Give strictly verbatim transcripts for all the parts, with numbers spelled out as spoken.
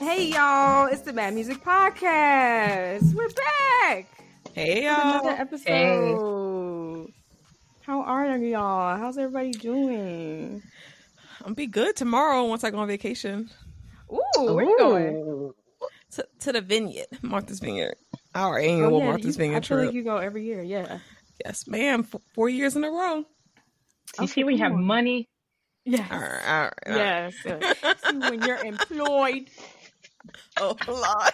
Hey y'all, it's the Mad Music Podcast. We're back. Hey with y'all. Another episode. Hey. How are y'all? How's everybody doing? I'm be good tomorrow once I go on vacation. Ooh, where Ooh. you going? To, to the vineyard, Martha's Vineyard. Our annual oh, yeah, Martha's you, Vineyard I feel trip. like you go every year, yeah. Yes, ma'am. F- four years in a row. You okay, see, we have on. money. Yes. All right, all right, all yes. right. Uh, see, when you're employed. Oh, Lord.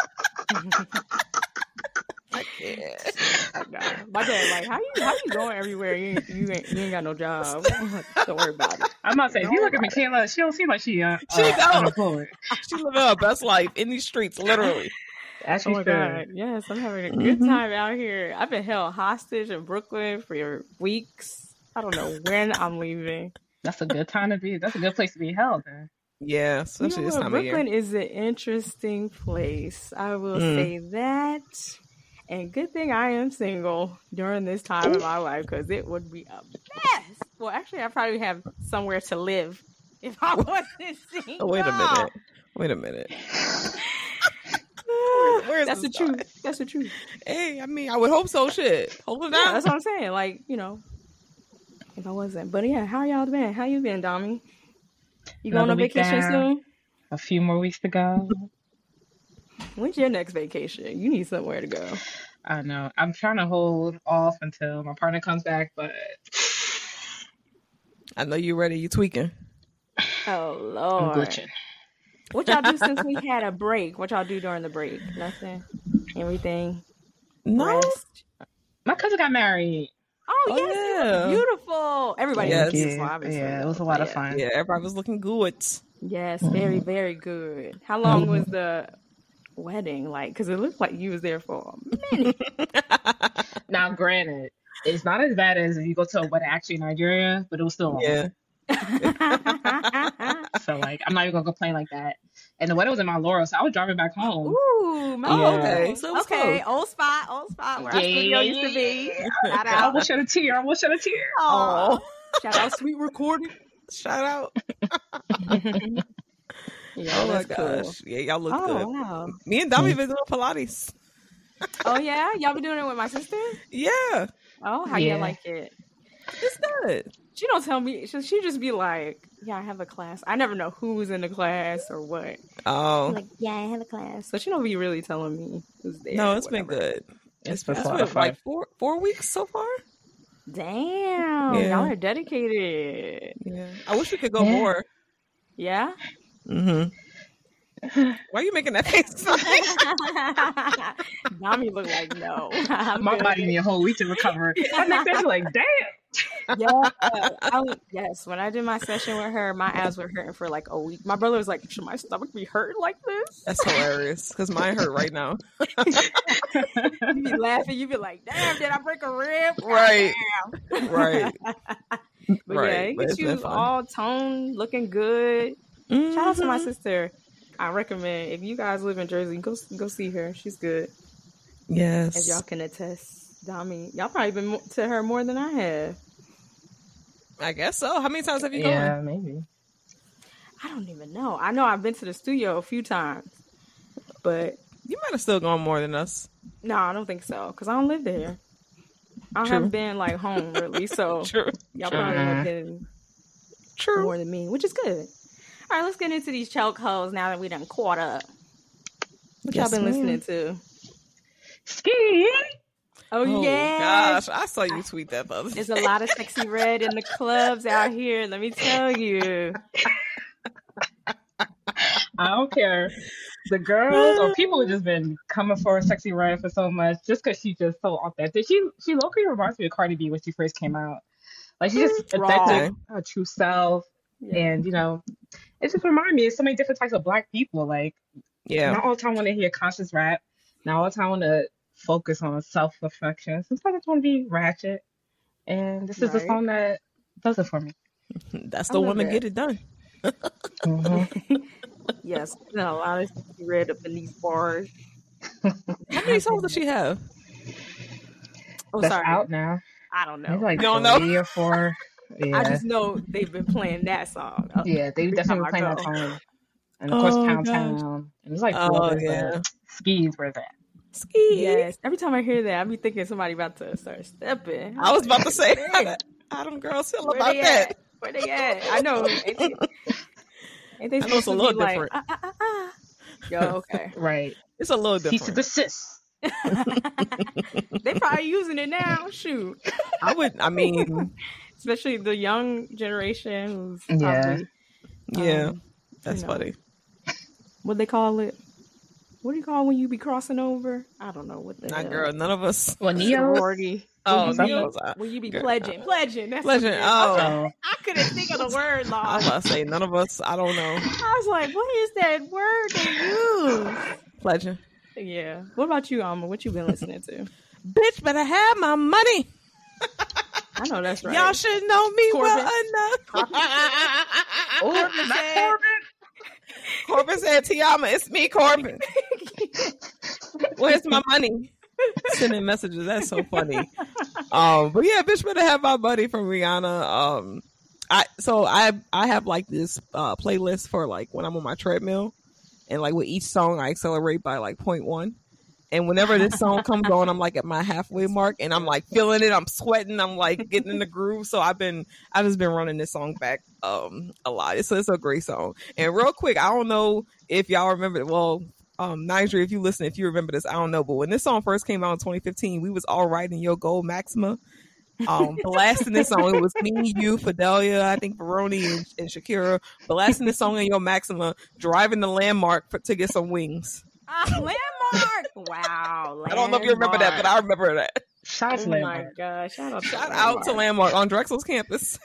I can't. My dad, like, how you how you going everywhere? You ain't, you ain't, you ain't got no job. Don't worry about it. I'm about to say, if you look at Michaela, she don't seem like she uh, she uh, unemployed. She living her best life in these streets, literally. That's oh my God. Yes, I'm having a good mm-hmm. time out here. I've been held hostage in Brooklyn for weeks. I don't know when I'm leaving. That's a good time to be. That's a good place to be held, man. Yeah, especially you know this time Brooklyn of year. is an interesting place. I will Mm. say that. And good thing I am single during this time of my life, because it would be a mess. Well, actually, I probably have somewhere to live if I wasn't single. Oh, wait a minute. Wait a minute. Where, where's That's the start? truth. That's the truth. Hey, I mean, I would hope so. Shit, hold it down. Yeah, that's what I'm saying. Like, you know, if I wasn't. But yeah, how y'all been? How you been, Dami? You going on vacation down. soon? A few more weeks to go. When's your next vacation? You need somewhere to go. I know. I'm trying to hold off until my partner comes back, but I know you're ready. You tweaking. Oh Lord. I'm glitching. What y'all do since we had a break? What y'all do during the break? Nothing. Everything. No. Rest. My cousin got married. Oh, oh yes, yeah. Beautiful. Everybody yes. was beautiful, obviously. Yeah, it was a lot yeah. of fun. Yeah, everybody was looking good. Yes, very, very good. How long was the wedding like? Because it looked like you was there for a minute. Now, granted, it's not as bad as if you go to a wedding actually in Nigeria, but it was still long. Yeah. So, like, I'm not even gonna complain like that. And the wedding was in my Laurel, so I was driving back home. Ooh, my yeah. okay. So okay, close. old spot, old spot where yeah, our studio yeah, used to be. Shout out. I almost shed a tear. I almost shed a tear. Oh, shout out, sweet recording. Shout out. Yeah, oh my gosh. Cool. Yeah, y'all look oh, good. Wow. Me and Dami been doing Pilates. Oh yeah? Y'all been doing it with my sister? Yeah. Oh, how yeah. you like it? It's good. She don't tell me. She, she just be like, yeah, I have a class. I never know who's in the class or what. Oh. I'm like, yeah, I have a class. So she don't be really telling me who's there. No, it's been good. It's, it's been, been been like four four weeks so far. Damn. Yeah. Y'all are dedicated. Yeah. I wish we could go yeah. more. Yeah? Mm-hmm. Why are you making that face? Dami look like no. I'm My good. body need a whole week to recover. That next day, like, damn. Yeah. I, yes. When I did my session with her, my abs were hurting for like a week. My brother was like, should my stomach be hurting like this? That's hilarious. Because mine hurt right now. You be laughing. You be like, damn, did I break a rib? Right. Damn. Right. But right. yeah, it But gets you all toned, looking good. Mm-hmm. Shout out to my sister. I recommend, if you guys live in Jersey, go go see her. She's good. Yes. As y'all can attest. Dami, y'all probably been to her more than I have. I guess so. How many times have you gone? Yeah, maybe. I don't even know. I know I've been to the studio a few times, but you might have still gone more than us. No, I don't think so, because I don't live there. I True. haven't been like home really, so True. y'all True. probably have been True. more than me, which is good. All right, let's get into these chokeholds now that we done caught up. What yes, y'all been ma'am. listening to? Ski. Oh, oh yeah. Gosh, I saw you tweet that the other There's day. a lot of Sexy Red in the clubs out here, let me tell you. I don't care. The girls or people have just been coming for Sexy Red for so much just because she's just so authentic. She she locally reminds me of Cardi B when she first came out. Like, she's just authentic, her true self. Yeah. And, you know, it just reminds me of so many different types of Black people. Like, yeah. not all the time want to hear conscious rap. Not all the time want to focus on self-reflection. Sometimes I just want to be ratchet. And this is right. a song that does it for me. That's the one to get it done. Mm-hmm. Yes, no, a lot of Red up in these bars. How many songs does she have? Oh, That's sorry. out now. I don't know. Maybe like you don't three know? or four. Yeah. I just know they've been playing that song. Yeah, they've definitely been playing that song. And of course, Oh Pound gosh. Town. And it's like two Oh others, yeah. but Skis, where's that? Ski. Yes. Every time I hear that, I be thinking somebody about to start stepping. I was about to say Where how, they- that, how them girls feel where about they that. at? Where they at? I know. Ain't they, ain't they I know it's supposed a to little be like, different. ah, ah, ah, ah. Yo, okay. Right. It's a little Cease to different. desist. They probably using it now. Shoot. I would. I mean, Especially the young generation who's Yeah. probably, yeah, um, that's you know. funny. what they call it? What do you call when you be crossing over? I don't know what the Not hell. girl. None of us. Well, Neo. Sorority. Oh, when you, Neo's be, out. when you be Girl. pledging. Pledging. That's Pledging, what it is. oh. Oh. I couldn't think of the word, I Lord. was about to say none of us. I don't know. I was like, what is that word they use? Pleasure. Yeah. What about you, Alma? What you been listening to? Bitch, better have my money. I know that's right. Y'all should know me Corbin. well enough. Oh, Corbin not said, Corbin. Corbin said, Tiama, it's me, Corbin. Where's my money? Sending messages. That's so funny. Um, but yeah, bitch better have my money from Rihanna. Um, I so I I have like this uh playlist for like when I'm on my treadmill, and like with each song I accelerate by like point one. And whenever this song comes on, I'm like at my halfway mark, and I'm like feeling it. I'm sweating. I'm like getting in the groove. So I've been, I've just been running this song back um a lot. It's, it's a great song. And real quick, I don't know if y'all remember. Well, um, Niger, if you listen, if you remember this, I don't know. But when this song first came out in twenty fifteen, we was all riding Yo Gold Maxima, um, blasting this song. It was me, you, Fidelia, I think Veroni and, and Shakira blasting this song in Yo Maxima, driving the Landmark for, to get some wings. Ah, Landmark. Wow. Landmark. I don't know if you remember that, but I remember that. Shout out to Oh my Landmark. gosh. Shout out to Shout out to Landmark on Drexel's campus.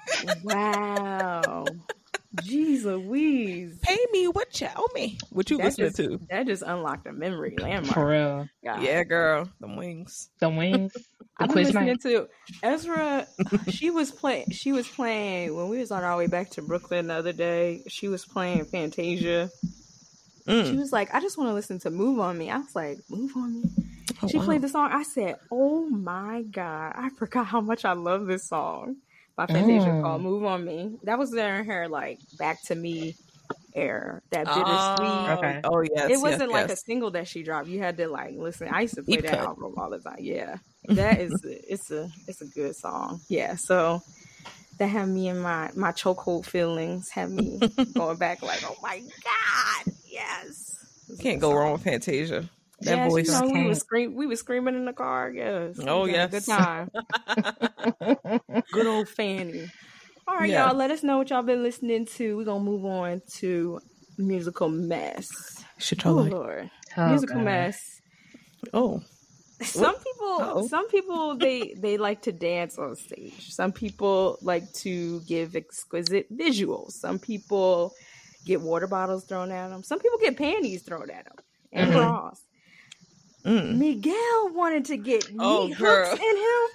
Wow. Jeez Louise. Pay me what you owe me. What you That listening just, to? that just unlocked a memory. Landmark. For real. God. Yeah, girl, the wings. The wings. The I've been quiz listening night. to Ezra. She was playing. She was playing when we was on our way back to Brooklyn the other day. She was playing Fantasia. She Mm. was like, "I just want to listen to Move on Me." I was like, "Move on Me." Oh, She wow. played the song. I said, "Oh my god, I forgot how much I love this song by Fantasia Mm. called Move on Me." That was during her like Back to Me era, that bittersweet. Oh, Okay. oh yes, It wasn't yes, like yes. a single that she dropped. You had to like listen. I used to play Deep that cut. album all the time. Yeah, that is it's a it's a good song. Yeah, so that had me in my my chokehold feelings. Had me going back like, oh my god, yes. It's a Can't good go song. wrong with Fantasia. That Yes, voice. you know, we Can't. was scream we was screaming in the car. Yes. Oh, We had a yes. good time. Good old Fanny. All right, Yeah. y'all. Let us know what y'all been listening to. We're gonna move on to Musical Mess. Should Oh try like, Lord, Oh, Musical God. Mess. oh, Some people, Uh-oh. some people, they they like to dance on stage. Some people like to give exquisite visuals. Some people get water bottles thrown at them. Some people get panties thrown at them and Mhm. bras. mm. Miguel wanted to get meat Oh, hooks girl. in him.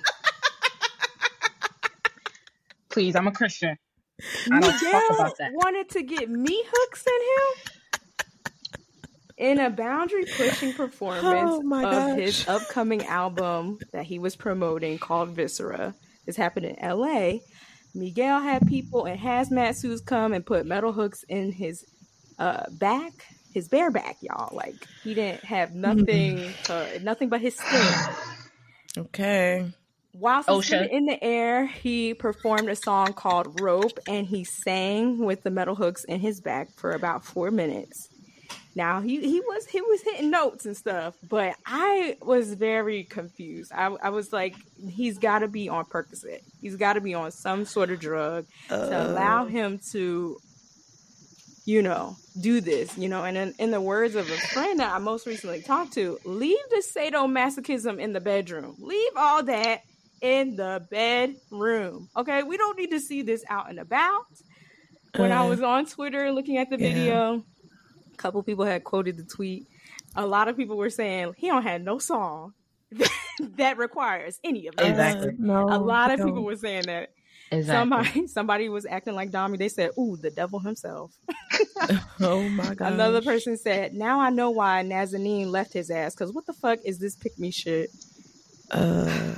Please, I'm a Christian. I don't talk Miguel about that. wanted to get meat hooks in him in a boundary pushing performance Oh, my of gosh. his upcoming album that he was promoting called Viscera. This happened in L A. Miguel had people in hazmat suits come and put metal hooks in his uh, back, his bare back, y'all. Like he didn't have nothing, to, nothing but his skin. Okay. While OSHA. suspended in the air, he performed a song called Rope, and he sang with the metal hooks in his back for about four minutes. Now he, he was he was hitting notes and stuff, but I was very confused. I, I was like, he's got to be on Percocet. He's got to be on some sort of drug Uh, to allow him to, you know, do this. You know, and in, in the words of a friend that I most recently talked to, leave the sadomasochism in the bedroom. Leave all that in the bedroom. Okay, we don't need to see this out and about. When I Uh, was on Twitter looking at the yeah. video, a couple people had quoted the tweet. A lot of people were saying he don't have no song that requires any of that. Exactly. Uh, no, A lot of no. people were saying that. Exactly. Somebody somebody was acting like Dami. They said, "Ooh, the devil himself." Oh my god. Another person said, "Now I know why Nazanin left his ass. Because what the fuck is this pick me shit?" Uh,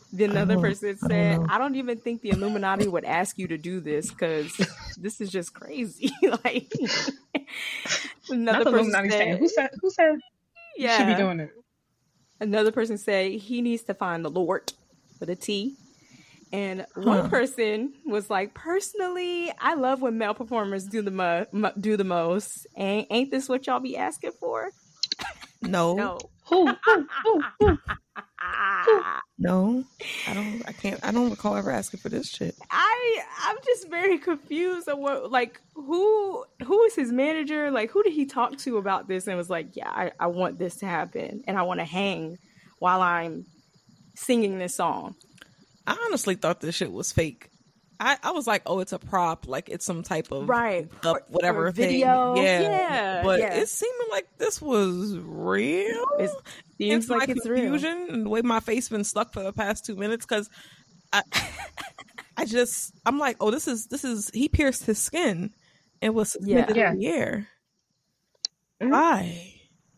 Then another Oh, person I don't said, know. I don't even think the Illuminati would ask you to do this because this is just crazy. Like Not another the person Illuminati saying, said, who said, who said you should be yeah. doing it? Another person said he needs to find the Lord with a T. And one Huh. person was like, personally, I love when male performers do the mo- mo- do the most. Ain't ain't this what y'all be asking for? No, No. Who, who, who, who? Ah. no, I don't. I can't. I don't recall ever asking for this shit. I I'm just very confused on what, like, who who is his manager? Like, who did he talk to about this and was like, yeah, I, I want this to happen and I want to hang while I'm singing this song. I honestly thought this shit was fake. I, I was like, oh, it's a prop, like it's some type of Right. up Or- whatever or thing. video. Yeah, Yeah, but yeah. it seemed like this was real. It seems Hence like my it's real. confusion and the way my face been stuck for the past two minutes because I, I just I'm like, oh, this is this is he pierced his skin and was suspended Yeah. in the air. Mhm. Why?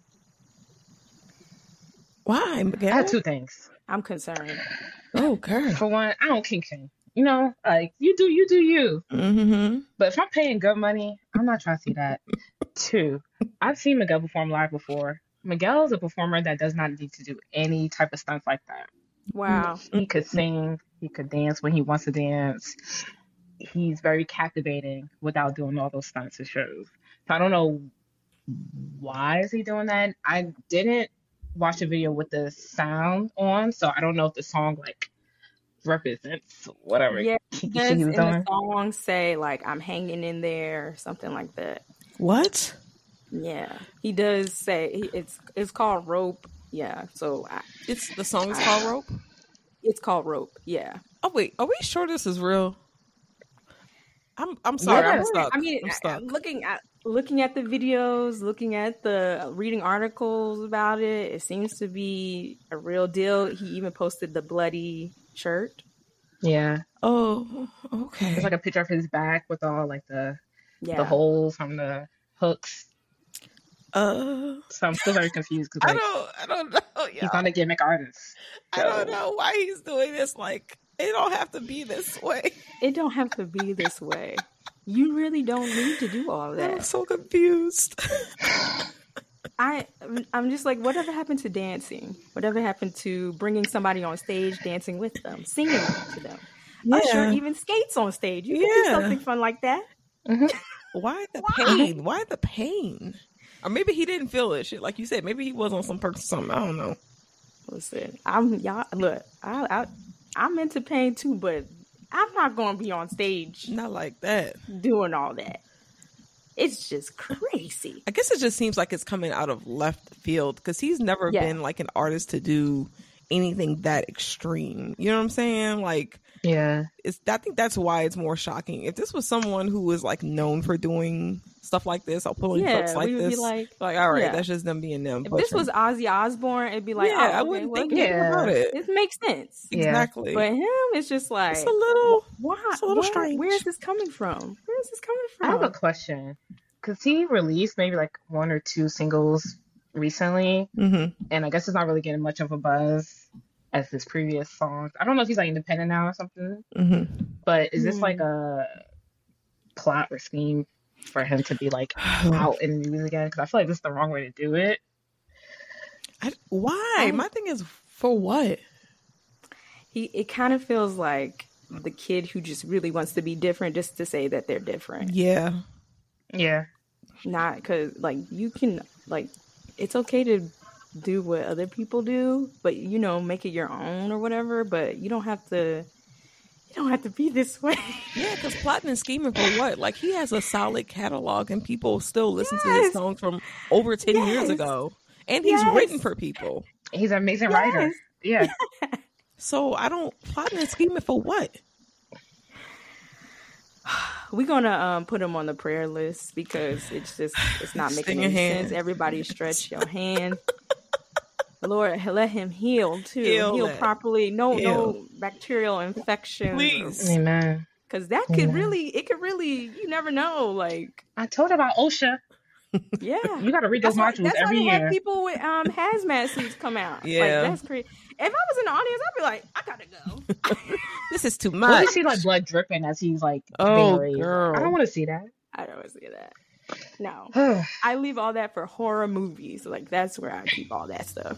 Why, I Miguel? had two things. I'm concerned. Oh, girl. For one, I don't kink shame. You know, like you do, you do you. Mm-hmm. But if I'm paying good money, I'm not trying to see that. Two, I've seen Miguel perform live before. Miguel is a performer that does not need to do any type of stunts like that. Wow. He could sing, he could dance when he wants to dance. He's very captivating without doing all those stunts and shows. So I don't know why is he doing that. I didn't watch a video with the sound on, so I don't know if the song like represents whatever Yeah, kinky does shit he in was the doing. song say like I'm hanging in there, something like that. What? Yeah, he does say he- it's it's called Rope. Yeah, so I, It's the song is called Rope. it's called Rope. Yeah, Oh wait, are we sure this is real? I'm I'm sorry, Yeah. I'm stuck. I mean, I'm I- stuck. I'm looking at looking at the videos, looking at the reading articles about it. It seems to be a real deal. He even posted the bloody shirt. Yeah, Oh, okay. there's like a picture of his back with all like the Yeah, the holes from the hooks. uh, So I'm still very confused I because like don't, I don't know, he's y'all. not a gimmick artist. I don't So- know why he's doing this. Like, it don't have to be this way. it don't have to be this way. You really don't need to do all I'm that. so confused. I I'm just like, whatever happened to dancing? Whatever happened to bringing somebody on stage, dancing with them, singing to them? Usher even skates on stage. You can do Yeah. something fun like that. Why the Why? pain? Why the pain? Or maybe he didn't feel it. Shit, like you said, maybe he was on some perks or something. I don't know. Listen, I'm y'all. Look, I, I I'm into pain too, but I'm not gonna be on stage Not like that. doing all that. It's just crazy. I guess it just seems like it's coming out of left field because he's never Yeah. been like an artist to do anything that extreme. You know what I'm saying? Like, Yeah. it's I think that's why it's more shocking. If this was someone who was like known for doing stuff like this or pulling Yeah, hooks like we would this, be like, like all right, yeah. that's just them being them. if But this you're- was Ozzy Osbourne, it'd be like, yeah, oh, I okay, wouldn't well, think anything yeah. about it. it makes sense. Yeah. Exactly. But him, it's just like, It's a little. why? it's a little where, strange. where is this coming from? Where is this coming I have a from? question. Because he released maybe like one or two singles recently, Mm-hmm. and I guess it's not really getting much of a buzz as his previous songs. I don't know if he's like independent now or something, Mm-hmm. but is this Hmm. like a plot or scheme for him to be like out in the news again? Because I feel like this is the wrong way to do it. I, why? I- My thing is for what? He, it kind of feels like the kid who just really wants to be different just to say that they're different. Yeah. Yeah. Not because, like, you can, like, it's okay to do what other people do, but, you know, make it your own or whatever, but you don't have to, you don't have to be this way. Yeah, because plotting and scheming for what? Like, he has a solid catalog and people still listen to his Yes. songs from over ten years Yes. ago. And he's Yes. written for people. He's an amazing writer. Yes. Yeah. So I don't, plotting and scheming for what? We're gonna um, put him on the prayer list because it's just it's not making Extend your any hand. sense. Everybody stretch your hand. Lord, let him heal too. Heal Heal, it. properly. No, Heal. no bacterial infection. Please. Amen. because that could Yeah. really, it could really, you never know. Like, I told her about OSHA. Yeah, You got to read those that's why, modules that's why every they year. have people with um hazmat suits come out. Yeah. Like, that's crazy. If I was in the audience, I'd be like, I gotta go. This is too What much. if you see like blood dripping as he's like Oh, being raised? girl. I don't want to see that. I don't want to see that. No, I leave all that for horror movies. Like, that's where I keep all that stuff.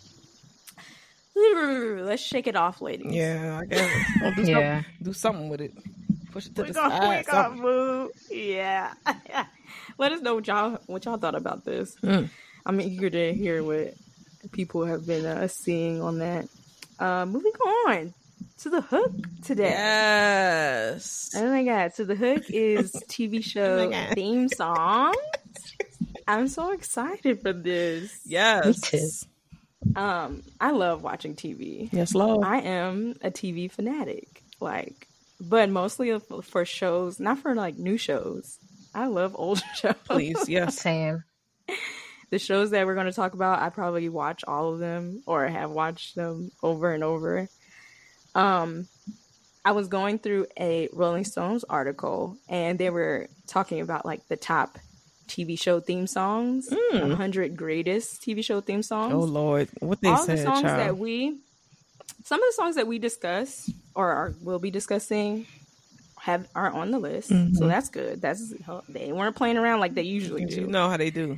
Let's shake it off, ladies. Yeah, I guess. Well, do, Yeah. something, do something with it. Push it to We the gonna, side. we gonna something. move. Yeah. Let us know what y'all what y'all thought about this. Mm. I'm eager to hear what people have been uh, seeing on that. Uh, moving on to the hook today. Yes. Oh my god! So the hook is T V show Oh my God. theme song. I'm so excited for this. Yes. Me too. Um, I love watching T V. Yes, Lord. I am a T V fanatic, like, but mostly for shows, not for like new shows. I love old shows. Please, yes. Same. The shows that we're going to talk about, I probably watch all of them or have watched them over and over. Um, I was going through a Rolling Stones article, and they were talking about like the top T V show theme songs, Mm. one hundred greatest T V show theme songs. Oh, Lord. What they All said, the songs child. that we, some of the songs that we discuss or are, will be discussing, have are on the list. Mhm. So that's good. That's they weren't playing around like they usually do. You know how they do.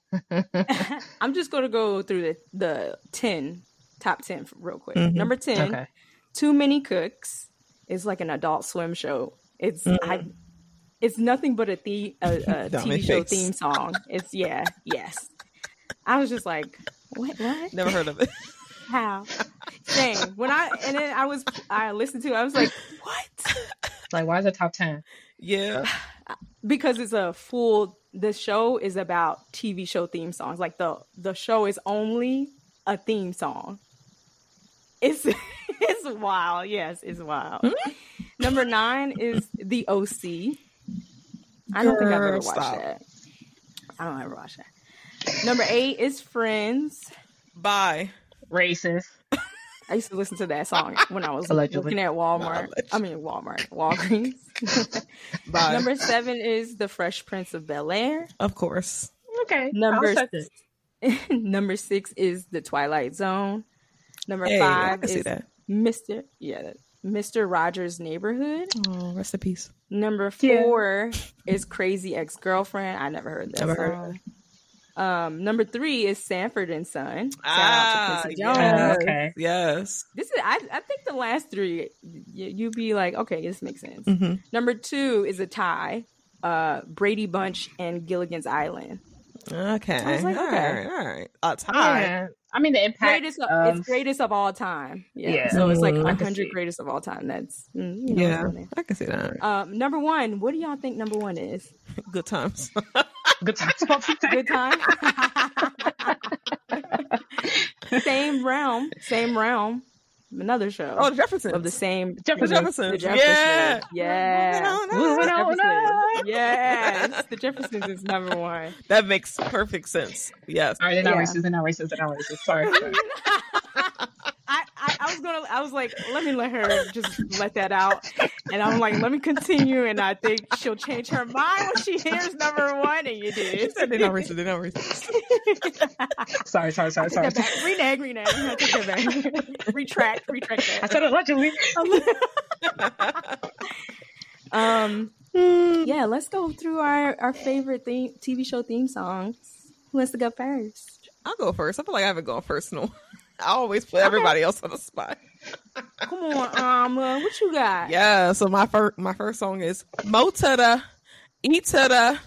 I'm just going to go through the the ten top ten real quick. Mhm. Number ten, Okay. Too Many Cooks is like an Adult Swim show. It's Mm. I. It's nothing but a, the, a, a Down T V my show face. theme song. It's yeah, yes. I was just like, what? What? Never heard of it. How? Same. When I and then I was I listened to it, I was like, what? Like, why is it top ten? Yeah. Because it's a full the show is about T V show theme songs. Like the the show is only a theme song. It's it's wild. Yes, it's wild. Hmm? Number nine is The O C. I don't think I've ever Girl, watched stop. that. I don't ever watch that. Number eight is Friends. Bye. Racist. I used to listen to that song when I was Allegedly. looking at Walmart. Allegedly. I mean Walmart, Walgreens. Bye. Number seven is The Fresh Prince of Bel-Air. Of course. Okay. Number I'll accept it. Number six is The Twilight Zone. Number Hey, I five can see is that. Mister Yeah, Mister Rogers' Neighborhood. Oh, rest in peace. Number Yeah. four is Crazy Ex-Girlfriend. I never heard that Never song. heard of Um, number three is Sanford and Son. Shout Ah, out to Quincy yes. Jones. Oh, okay. Yes. This is I, I think the last three you, you'd be like, okay, this makes sense. Mm-hmm. Number two is a tie. Uh, Brady Bunch and Gilligan's Island. Okay. I was like, all okay. right. All right. A tie. Yeah. I mean, the impact Greatest of, of... it's greatest of all time. Yeah. Yeah. So it's like Mm, I one can hundred see. greatest of all time. That's mm, you know, Yeah. what's going I can see that. on. Um, number one. What do y'all think number one is? Good times. Good times about to say. Good time. Same realm. Same realm. Another show. Oh, the Jeffersons. of the same The Jeffersons. Jeffersons. The Jeffersons. Yeah. Yeah. No, no, Moving no. on. Jeffersons. Yes. The Jeffersons is number one. That makes perfect sense. Yes. All right, they're not Yeah. racist. They're not racist. They're not racist. Sorry. sorry. I, I, I was gonna I was like, let me let her just let that out. And I'm like, let me continue, and I think she'll change her mind when she hears number one, and you did. They're not racist. They're not racist. Sorry, sorry, sorry, I sorry. take that back. Renege, renege. I take that back. retract, retract I that. said allegedly. um Mm. yeah, let's go through our, our favorite theme, T V show theme songs. Who wants to go first? I'll go first. I feel like I haven't gone first. No. I always put everybody else on the spot. Come on, um, uh, what you got? Yeah. So my first my first song is Mo to the E to the.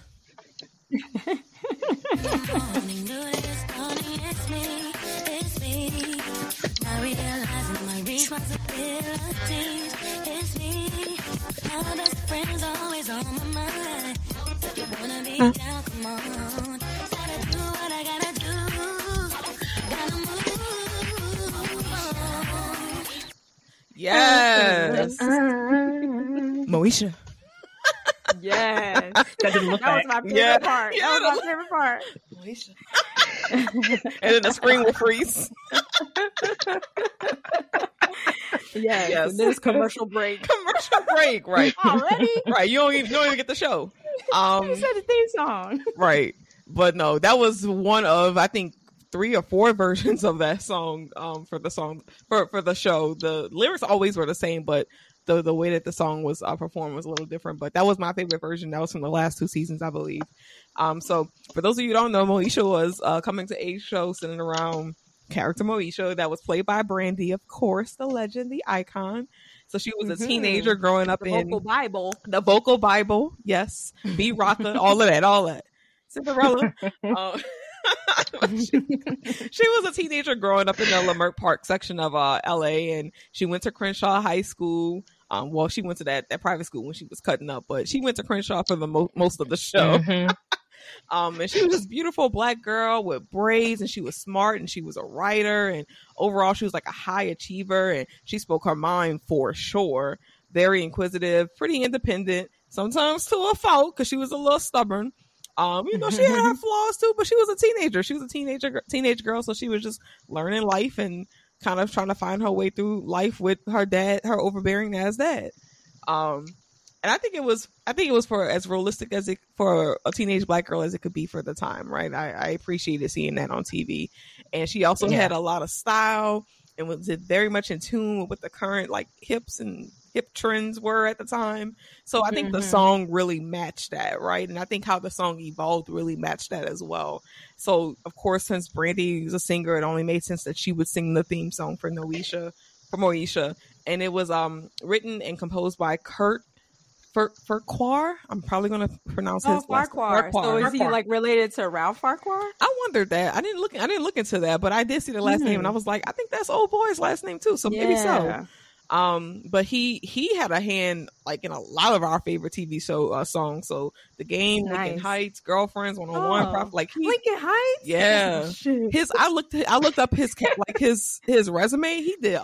Yes. Moesha. Yes. That didn't look That was like. my favorite Yeah. part. Yeah, That was my favorite part. Moesha. And then the screen will freeze. Yes. Yes. And then it's commercial break. Commercial break, right? Already? Right. You don't even you don't even get the show. Um. You said the theme song. Right. but no, that was one of, I think, three or four versions of that song um, for the song for, for the show. The lyrics always were the same, but the the way that the song was uh, performed was a little different. But that was my favorite version. That was from the last two seasons, I believe. Um, so for those of you who don't know, Moesha was a coming to age show centered around character Moesha that was played by Brandy, of course, the legend, the icon. So she was a mm-hmm. teenager growing up the in vocal Bible, the vocal Bible. Yes, B Rocka, all of that, all that. Cinderella. uh, she, she was a teenager growing up in the Leimert Park section of uh, L A, and she went to Crenshaw High School. Um, well, she went to that, that private school when she was cutting up, but she went to Crenshaw for the mo- most of the show. Mm-hmm. um, and she was this beautiful black girl with braids, and she was smart, and she was a writer, and overall she was like a high achiever, and she spoke her mind for sure. Very inquisitive, pretty independent, sometimes to a fault because she was a little stubborn. Um, you know, she had her flaws too, but she was a teenager. She was a teenager, teenage girl, so she was just learning life and kind of trying to find her way through life with her dad, her overbearing as dad. Um, and I think it was, I think it was for as realistic as it for a teenage black girl as it could be for the time, right? I, I appreciated seeing that on T V, and she also yeah. had a lot of style and was very much in tune with what the current like hips and hip trends were at the time. So I think mm-hmm. the song really matched that, right? And I think how the song evolved really matched that as well. So of course, since Brandy was a singer, it only made sense that she would sing the theme song for Moesha, for Moesha. And it was um written and composed by Kurt Fur- Farquhar. I'm probably going to pronounce oh, his Farquhar. last name. So is Farquhar. he like related to Ralph Farquhar? I wondered that. I didn't look. I didn't look into that, but I did see the last mm-hmm. name, and I was like, I think that's old boy's last name too. So yeah. maybe so. Um, but he he had a hand like in a lot of our favorite T V show uh, songs. So The Game, nice. Lincoln Heights, Girlfriends, one oh one, oh, like he, Lincoln Heights. Yeah, his I looked I looked up his like his his resume. He did a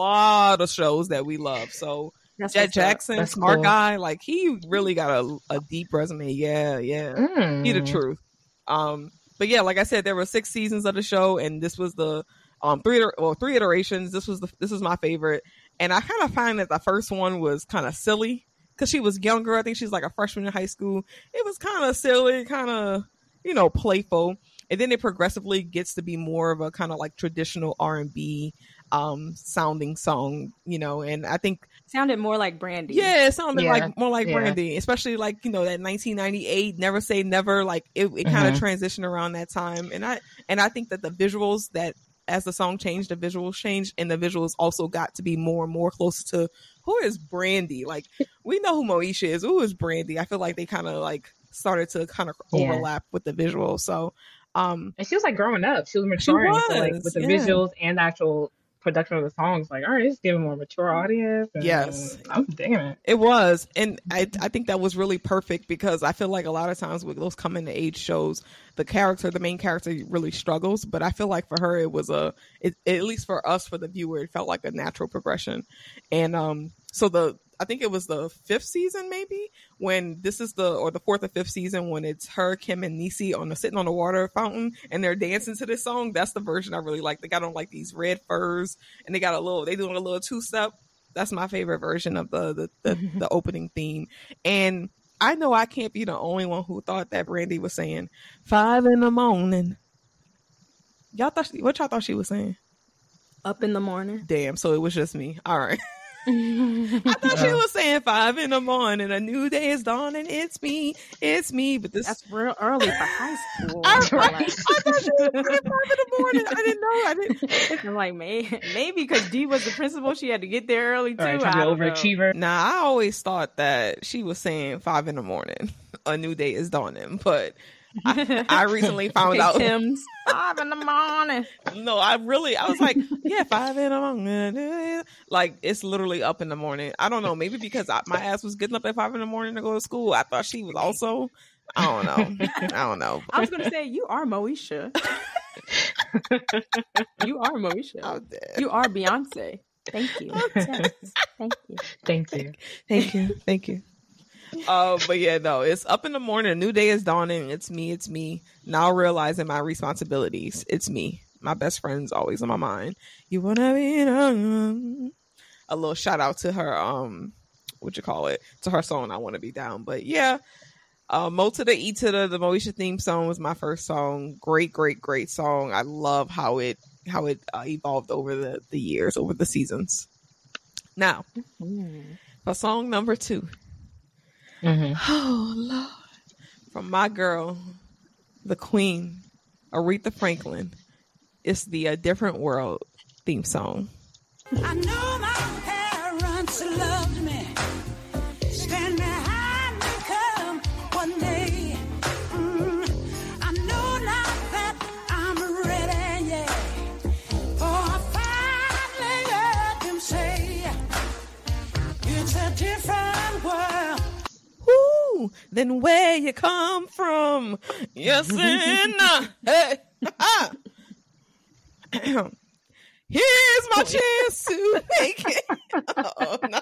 lot of shows that we love. So that's Jet Jackson, smart cool. guy, like he really got a, a deep resume. Yeah, yeah, mm. he the truth. Um, but yeah, like I said, there were six seasons of the show, and this was the um three well three iterations. This was the this is my favorite. And I kind of find that the first one was kind of silly because she was younger. I think she's like a freshman in high school. It was kind of silly, kind of, you know, playful. And then it progressively gets to be more of a kind of like traditional R and B um, sounding song, you know, and I think. Sounded more like Brandy. Yeah, it sounded yeah. like more like yeah. Brandy, especially like, you know, that nineteen ninety-eight, Never Say Never, like it, it mm-hmm. kind of transitioned around that time. And I, and I think that the visuals that, as the song changed, the visuals changed, and the visuals also got to be more and more close to who is Brandy. Like we know who Moesha is. Who is Brandy? I feel like they kind of like started to kind of yeah. overlap with the visuals. So, um, and she was like growing up. She was maturing, was, so, like with the yeah. visuals and the actual production of the songs. Like, all right, it's giving more mature audience. And, yes, I'm digging it. It was, and I I think that was really perfect because I feel like a lot of times with those coming to age shows, the character, the main character, really struggles. But I feel like for her, it was a, it, at least for us, for the viewer, it felt like a natural progression. And um, so the, I think it was the fifth season, maybe, when this is the, or the fourth or fifth season when it's her, Kim, and Niecy on the sitting on the water fountain and they're dancing to this song. That's the version I really like. They got on like these red furs and they got a little, they doing a little two step. That's my favorite version of the the, the, the opening theme. And I know I can't be the only one who thought that Brandy was saying five in the morning. Y'all thought she, what y'all thought she was saying? Up in the morning. Damn, so it was just me. All right. I thought she was saying five in the morning, a new day is dawning, it's me, it's me. But this that's real early for high school. I, I, I thought she was saying five in the morning. I didn't know. I didn't. I'm like, maybe maybe because Dee was the principal, she had to get there early too. Right, I overachiever. Nah, I always thought that she was saying five in the morning, a new day is dawning, but. I, I recently found out Tim's five in the morning. No, I really I was like, yeah, five in the morning. Like it's literally up in the morning. I don't know, maybe because I, my ass was getting up at five in the morning to go to school. I thought she was also. I don't know. I don't know. I was gonna say you are Moesha. You are Moesha. Oh, dead. You are Beyonce. Thank you. Yes. Thank you. Thank you. Thank you. Thank you. Uh, but yeah, no, it's up in the morning. A new day is dawning. It's me. It's me. Now realizing my responsibilities. It's me. My best friend's always on my mind. You wanna be down? A little shout out to her. Um, what you call it? To her song. I want to be down. But yeah, Uh, Mo to the E to the, the Moesha theme song was my first song. Great, great, great song. I love how it how it uh, evolved over the, the years, over the seasons. Now, mm-hmm. for song number two. Mm-hmm. Oh, Lord. From my girl, the queen, Aretha Franklin. It's the A Different World theme song. I know my parents loved me. Stand behind me come one day. Mm, I know now that I'm ready, yeah. For I finally heard them say, it's a different world. Woo! Then where you come from? Yes and no. Hey. Here's my chance to make it. Oh, no.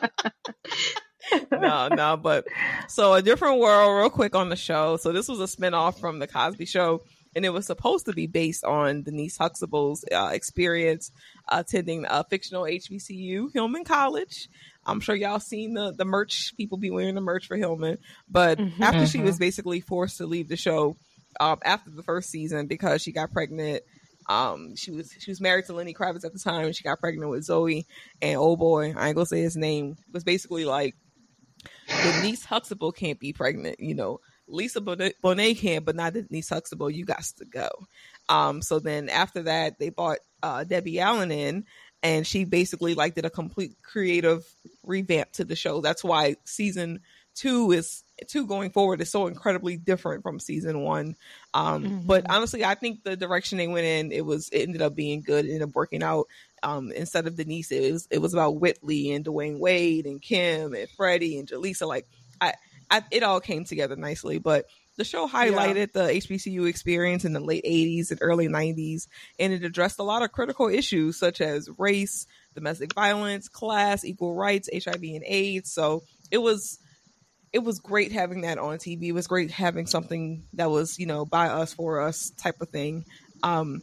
no, no, but so A Different World, real quick on the show. So this was a spinoff from The Cosby Show, and it was supposed to be based on Denise Huxtable's uh, experience uh, attending a fictional H B C U, Hillman College. I'm sure y'all seen the, the merch. People be wearing the merch for Hillman. But mm-hmm, after mm-hmm. she was basically forced to leave the show um, after the first season because she got pregnant. Um, she was she was married to Lenny Kravitz at the time, and she got pregnant with Zoe. And oh boy, I ain't gonna say his name. It was basically like Denise Huxtable can't be pregnant. You know, Lisa Bonet, Bonet can, but not Denise Huxtable. You got to go. Um, so then after that, they brought uh, Debbie Allen in, and she basically like did a complete creative revamp to the show. That's why season two is two going forward is so incredibly different from season one. Um, mm-hmm. But honestly, I think the direction they went in, it was it ended up being good. It ended up working out. Um, instead of Denise, it was it was about Whitley and Dwayne Wade and Kim and Freddie and Jaleesa. Like I, I, it all came together nicely. But the show highlighted yeah. the H B C U experience in the late eighties and early nineties, and it addressed a lot of critical issues such as race, domestic violence, class, equal rights, H I V and AIDS. So it was. It was great having that on T V. It was great having something that was, you know, by us, for us type of thing. Um,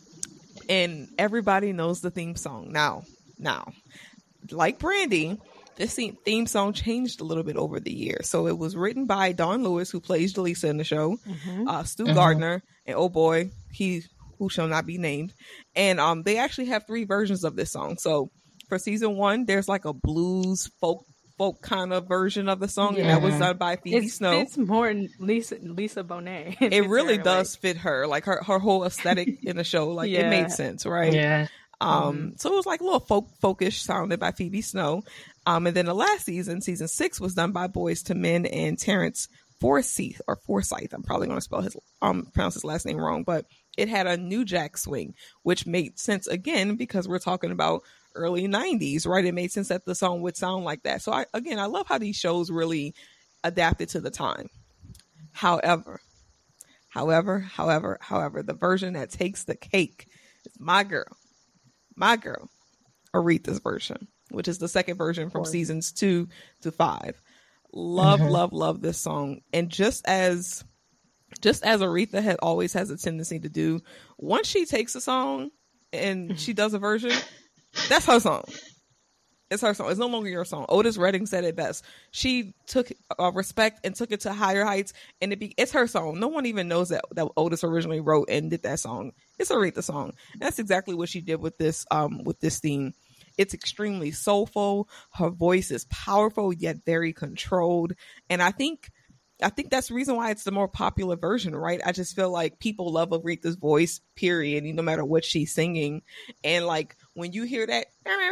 and everybody knows the theme song. Now, now, like Brandy, this theme song changed a little bit over the years. So it was written by Dawn Lewis, who plays Jaleesa in the show, mm-hmm. uh, Stu mm-hmm. Gardner, and oh boy, he who shall not be named. And um, they actually have three versions of this song. So for season one, there's like a blues folk folk kind of version of the song, yeah. and that was done by Phoebe it Snow. It's more Lisa Lisa Bonet. It, it really her, does like... fit her, like her, her whole aesthetic in the show. Like yeah. it made sense, right? Yeah. Um. Mm-hmm. So it was like a little folk folkish sounded by Phoebe Snow. Um. And then the last season, season six, was done by Boyz two Men and Terrence Forsyth or Forsyth. I'm probably going to spell his um pronounce his last name wrong, but it had a New Jack swing, which made sense again because we're talking about early nineties, right? It made sense that the song would sound like that. So I, again, I love how these shows really adapted to the time. However, however, however, however, the version that takes the cake is my girl, my girl, Aretha's version, which is the second version from seasons two to five. Love, mm-hmm. love, love this song. And just as, just as Aretha had always has a tendency to do, once she takes a song and she does a version, that's her song. It's her song. It's no longer your song. Otis Redding said it best. She took uh, respect and took it to higher heights, and it be, it's her song. No one even knows that, that Otis originally wrote and did that song. It's Aretha's song. And that's exactly what she did with this um with this theme. It's extremely soulful. Her voice is powerful yet very controlled, and I think I think that's the reason why it's the more popular version, right? I just feel like people love Aretha's voice, period, no matter what she's singing. And like when you hear that,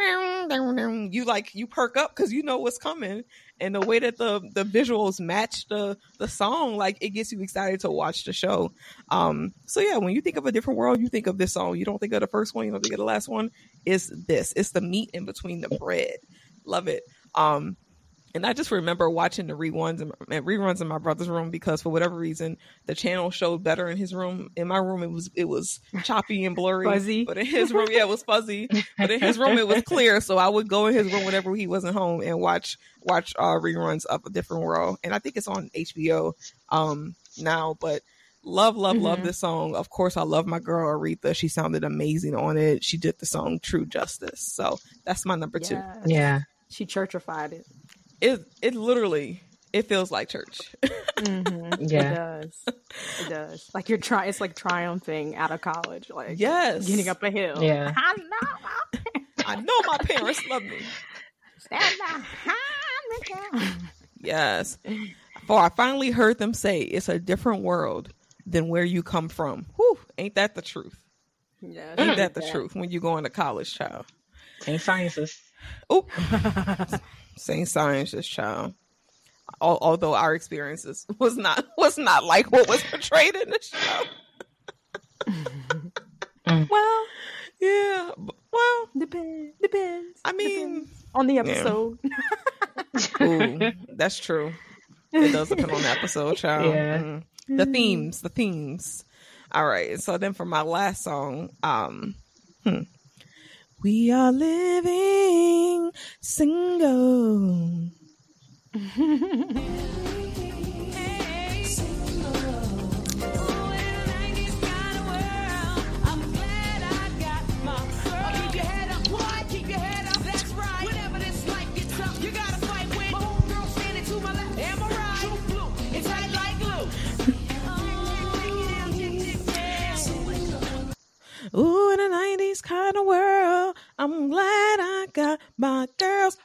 you like you perk up because you know what's coming. And the way that the the visuals match the the song, like it gets you excited to watch the show. Um, so yeah, when you think of A Different World, you think of this song. You don't think of the first one. You don't think of the last one. It's this. It's the meat in between the bread. Love it. Um, And I just remember watching the reruns and reruns in my brother's room because for whatever reason the channel showed better in his room. In my room, it was it was choppy and blurry. Fuzzy. But in his room, yeah, it was fuzzy. But in his room, it was clear. So I would go in his room whenever he wasn't home and watch watch uh, reruns of A Different World. And I think it's on H B O um, now. But love, love, mm-hmm. love this song. Of course, I love my girl Aretha. She sounded amazing on it. She did the song True Justice. So that's my number yes. two. Yeah, she churchified it. It it literally it feels like church. mm-hmm. Mm-hmm. It Yeah. does. It does. Like you're trying. It's like triumphing out of college. Like Yes. getting up a hill. Yeah. I know. I know my parents love me. Stand behind the girl. Yes. For I finally heard them say it's a different world than where you come from. Whew, ain't that the truth? Yeah, Ain't that the truth when you go into college, child? Same sciences. Oh, same sciences, child. Al- although our experiences was not was not like what was portrayed in the show. Mm. Well, yeah. b- Well, depends. Depends. I mean, Depends on the episode. ooh, that's true. It does depend on the episode, child. Yeah. Mm. The themes, the themes. All right. So then for my last song, um, hmm. We are living single. Ooh, in a nineties kind of world, I'm glad I got my girls.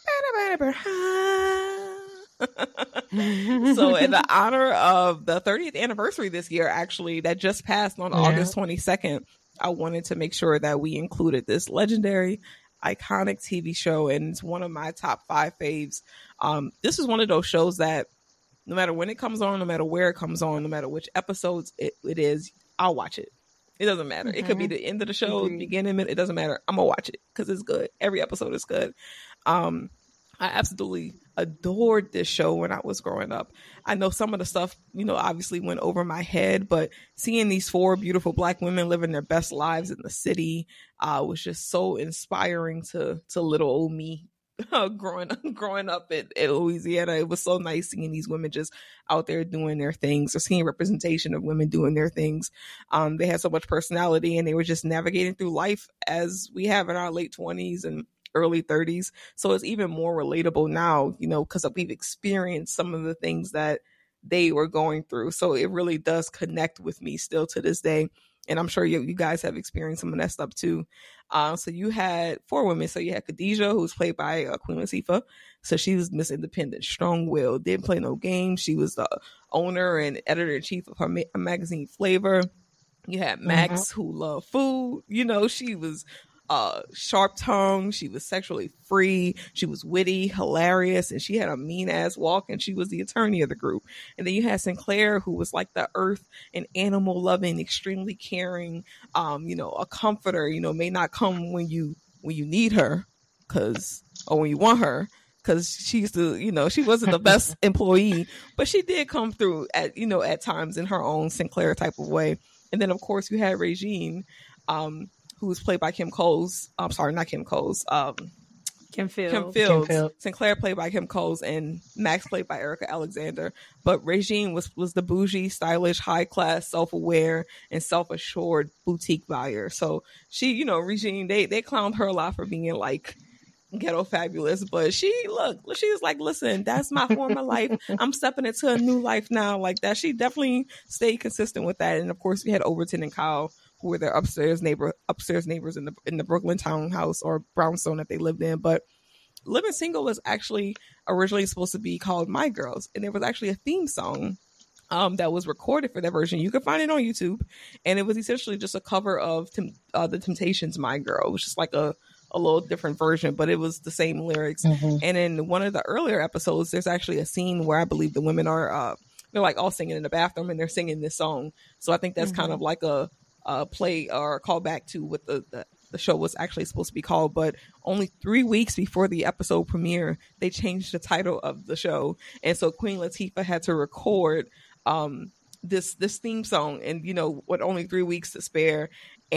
So in the honor of the thirtieth anniversary this year, actually, that just passed on Yeah. August twenty-second, I wanted to make sure that we included this legendary, iconic T V show, and it's one of my top five faves. Um, this is one of those shows that no matter when it comes on, no matter where it comes on, no matter which episodes it, it is, I'll watch it. It doesn't matter. Mm-hmm. It could be the end of the show, Agreed. beginning, it doesn't matter. I'm gonna watch it because it's good. Every episode is good. Um, I absolutely adored this show when I was growing up. I know some of the stuff, you know, obviously went over my head, but seeing these four beautiful Black women living their best lives in the city uh, was just so inspiring to to little old me. growing up, growing up in, in Louisiana, it was so nice seeing these women just out there doing their things, or seeing representation of women doing their things. Um, they had so much personality, and they were just navigating through life as we have in our late twenties and early thirties. So it's even more relatable now, you know, because we've experienced some of the things that they were going through. So it really does connect with me still to this day. And I'm sure you, you guys have experienced some of that stuff too. Uh, so you had four women. So you had Khadijah, who was played by uh, Queen Latifah. So she was Miss Independent, strong-willed, didn't play no games. She was the owner and editor-in-chief of her ma- magazine Flavor. You had Max, mm-hmm. who loved food. You know, she was uh, sharp-tongued. She was sexually free. She was witty, hilarious, and she had a mean-ass walk, and she was the attorney of the group. And then you had Sinclair, who was like the earth and animal-loving, extremely caring, um, you know, a comforter, you know, may not come when you when you need her, because or when you want her, because she used to, you know, she wasn't the best employee, but she did come through at, you know, at times in her own Sinclair type of way. And then, of course, you had Regine, um, who was played by Kim Coles. I'm sorry, not Kim Coles. Um, Kim Fields. Kim Fields. Kim Fields. Sinclair played by Kim Coles, and Max played by Erica Alexander. But Regine was was the bougie, stylish, high class, self aware, and self assured boutique buyer. So she, you know, Regine, they they clowned her a lot for being like ghetto fabulous, but she look she was like, listen, that's my former life. I'm stepping into a new life now, like that. She definitely stayed consistent with that. And of course, we had Overton and Kyle, who were their upstairs neighbor upstairs neighbors in the in the Brooklyn townhouse or brownstone that they lived in. But Living Single was actually originally supposed to be called My Girls, and there was actually a theme song um that was recorded for that version. You can find it on YouTube, and it was essentially just a cover of Tem- uh, the Temptations' My Girl. It was just like a a little different version, but it was the same lyrics. Mm-hmm. And in one of the earlier episodes, there's actually a scene where I believe the women are uh they're like all singing in the bathroom, and they're singing this song. So I think that's mm-hmm. kind of like a, a play or a callback to what the, the the show was actually supposed to be called. But only three weeks before the episode premiere, they changed the title of the show, and so Queen Latifah had to record um this this theme song, and you know, with only three weeks to spare,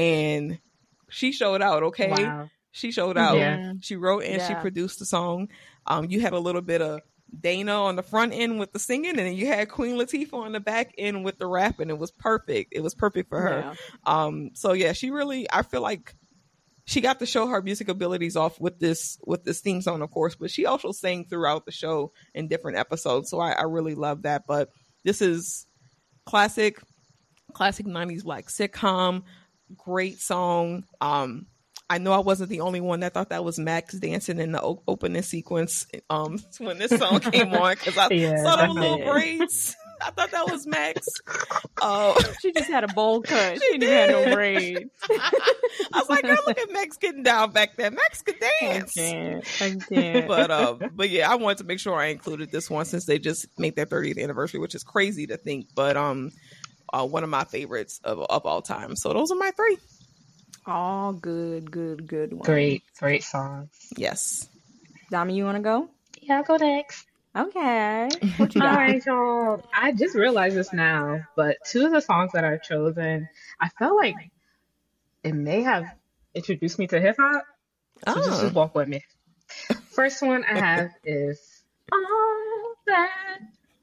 and she showed out. Okay. Wow. She showed out. Yeah. She wrote and Yeah. she produced the song. Um, you had a little bit of Dana on the front end with the singing, and then you had Queen Latifah on the back end with the rapping. It was perfect. It was perfect for her. Yeah. Um, so yeah, she really, I feel like she got to show her music abilities off with this with this theme song, of course, but she also sang throughout the show in different episodes. So I, I really love that. But this is classic, classic nineties black sitcom. Great song. Um, I know I wasn't the only one that thought that was Max dancing in the o- opening sequence um, when this song came on because I Yeah, saw them definitely. little braids. I thought that was Max. Uh, She just had a bowl cut. She didn't have no braids. I was like, girl, look at Max getting down back there. Max could I dance. can't. I can't. But um, but yeah, I wanted to make sure I included this one since they just made their thirtieth anniversary, which is crazy to think. But um, uh, one of my favorites of of all time. So those are my three. All good, good, good ones. Great, great songs. Yes. Dami, you want to go? Yeah, I'll go next. Okay. What you All got? right, y'all. I just realized this now, but two of the songs that I've chosen, I felt like it may have introduced me to hip hop. So just, Oh. just walk with me. First one I have is All That.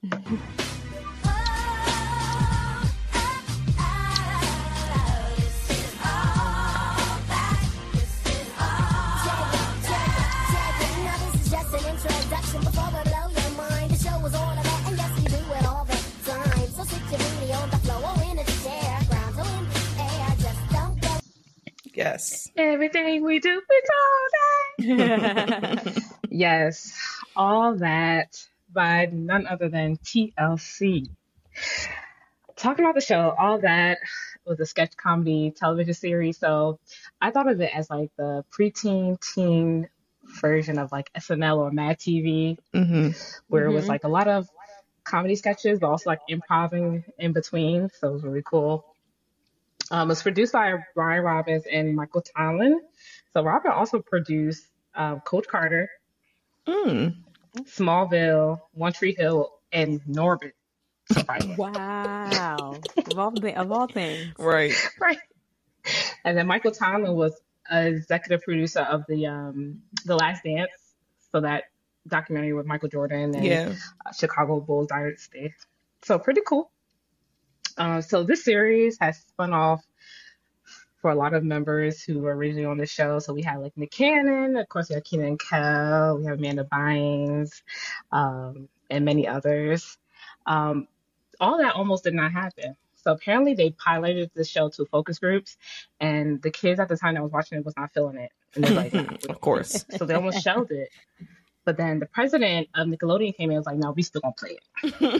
Yes. Everything we do, we all that. Yes, All That by none other than T L C. Talking about the show, All That was a sketch comedy television series. So I thought of it as like the preteen teen version of like S N L or Mad T V, Mm-hmm. where it was Mhm. like a lot of comedy sketches, but also like improvising in between. So it was really cool. Um, it was produced by Brian Robbins and Michael Tomlin. So Robin also produced um, Coach Carter, Mm. Smallville, One Tree Hill, and Norbit. Surprisingly. Wow. Of all, thi- of all things. Right. Right. And then Michael Tomlin was an executive producer of the um, the Last Dance, so that documentary with Michael Jordan and Yeah. uh, Chicago Bulls dynasty. So pretty cool. Uh, so this series has spun off for a lot of members who were originally on the show. So we have like Nick Cannon, of course we have Kenan and Kel, we have Amanda Bynes, um, and many others. Um, all that almost did not happen. So apparently they piloted the show to focus groups, and the kids at the time that was watching it was not feeling it. And they're like, nah, we Of don't course. so they almost shelved it. But then the president of Nickelodeon came in and was like, no, we still gonna play it.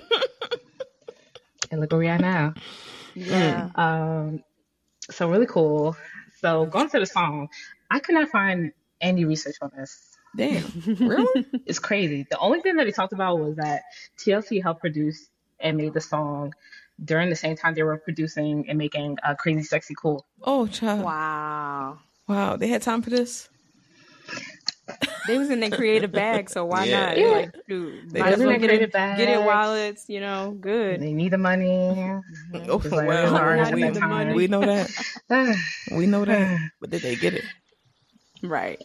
And look where we are now. Yeah. Um, so really cool. So going to the song, I could not find any research on this. Damn. Really? It's crazy. The only thing that he talked about was that T L C helped produce and made the song during the same time they were producing and making uh, Crazy Sexy Cool. Oh, child. Wow. Wow. They had time for this? They was in their creative bag, so why Yeah. not? Yeah. Like, dude, They might as was in well their get it, creative get it bags. while it's, you know, good. They need the money. Oh, Just like well, every artist at we, that time. we know that. We know that. But did they get it? Right.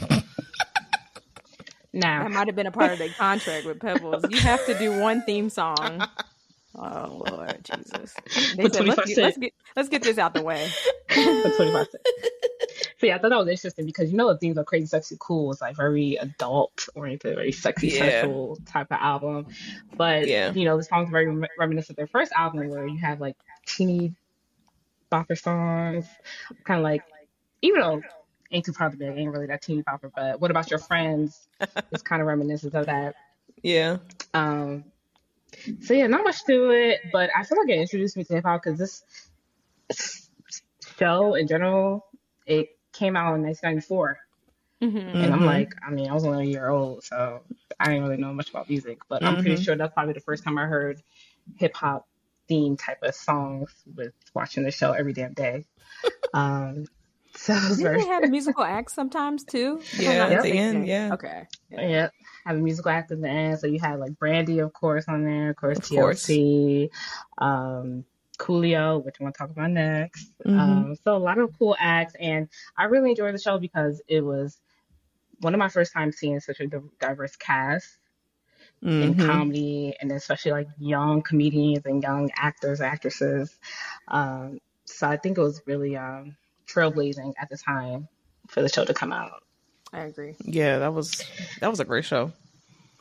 Now, That might have been a part of their contract with Pebbles. You have to do one theme song. Oh Lord Jesus! They For said, let's twenty-five get, cents. let's get let's get this out the way. for twenty-five cents. So yeah, I thought that was interesting because you know the themes of Crazy Sexy Cool was like very adult oriented, very sexy Yeah. sexual type of album. But Yeah. you know, the song's very rem- reminiscent of their first album where you have like teeny bopper songs, kind of like, even though Ain't Too Proud to Beg ain't really that teeny bopper, but What About Your Friends is kind of reminiscent of that. Yeah. Um, so yeah, not much to it, but I feel like it introduced me to hip hop because this show in general, it came out in nineteen ninety-four, Mm-hmm. and I'm Mhm. like, I mean, I was only a year old, so I didn't really know much about music, but I'm pretty Mhm. sure that's probably the first time I heard hip hop theme type of songs with watching the show every damn day. Um, so it was Didn't very they have musical acts sometimes too? If I'm Yeah, not at the mistaken. end, yeah. Okay. yeah, have a musical act at the end. So you had like Brandy, of course, on there, of course, Of course. T L C, um, Coolio, which I want to talk about next. Mhm. Um, so a lot of cool acts, and I really enjoyed the show because it was one of my first times seeing such a div- diverse cast in Mhm. comedy, and especially like young comedians and young actors, actresses. Um, so I think it was really um, trailblazing at the time for the show to come out. I agree. Yeah, that was that was a great show.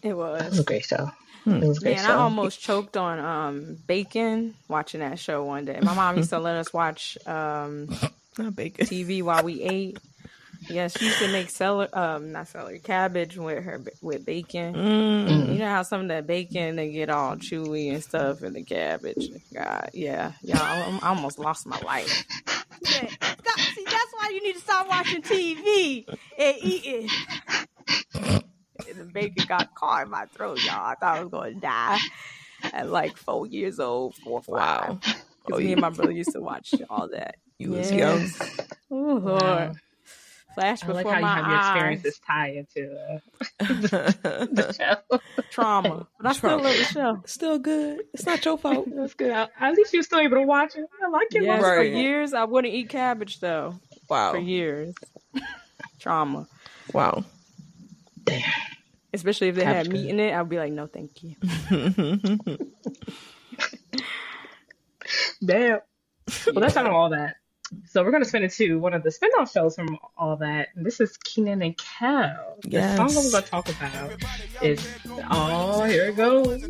It That was a was. great show. Hmm. It was a great Man, I show. almost choked on um bacon watching that show one day. My mom used to let us watch um Not bacon. T V while we ate. Yeah, she used to make celery, um, not celery, cabbage with her with bacon. Mm. Mm. You know how some of that bacon they get all chewy and stuff in the cabbage. God, yeah, yeah, I, I almost lost my life. Yeah, stop, see, that's why you need to stop watching T V and eating. The bacon got caught in my throat, y'all. I thought I was going to die at like four years old, four or five. Wow. Because Oh, me you, and my brother used to watch all that. you was young. Yes. Oh, Wow. Lord. Flash I like before how you my have your eyes. experiences tie into uh, the, the show. Trauma. But I still Trauma. love the show. Still good. It's not your fault. That's good. At at least you're still able to watch it. I like it. Yes, Most for Right. years I wouldn't eat cabbage though. For Wow. years. Trauma. Wow. Damn. Especially if they Cabbage had meat good. in it, I'd be like, no, thank you. Damn. Well, that's not all that. So we're going to spin into one of the spin-off shows from all that. And this is Keenan and Kel. The Yes. song that we're going to talk about is, oh, here it goes.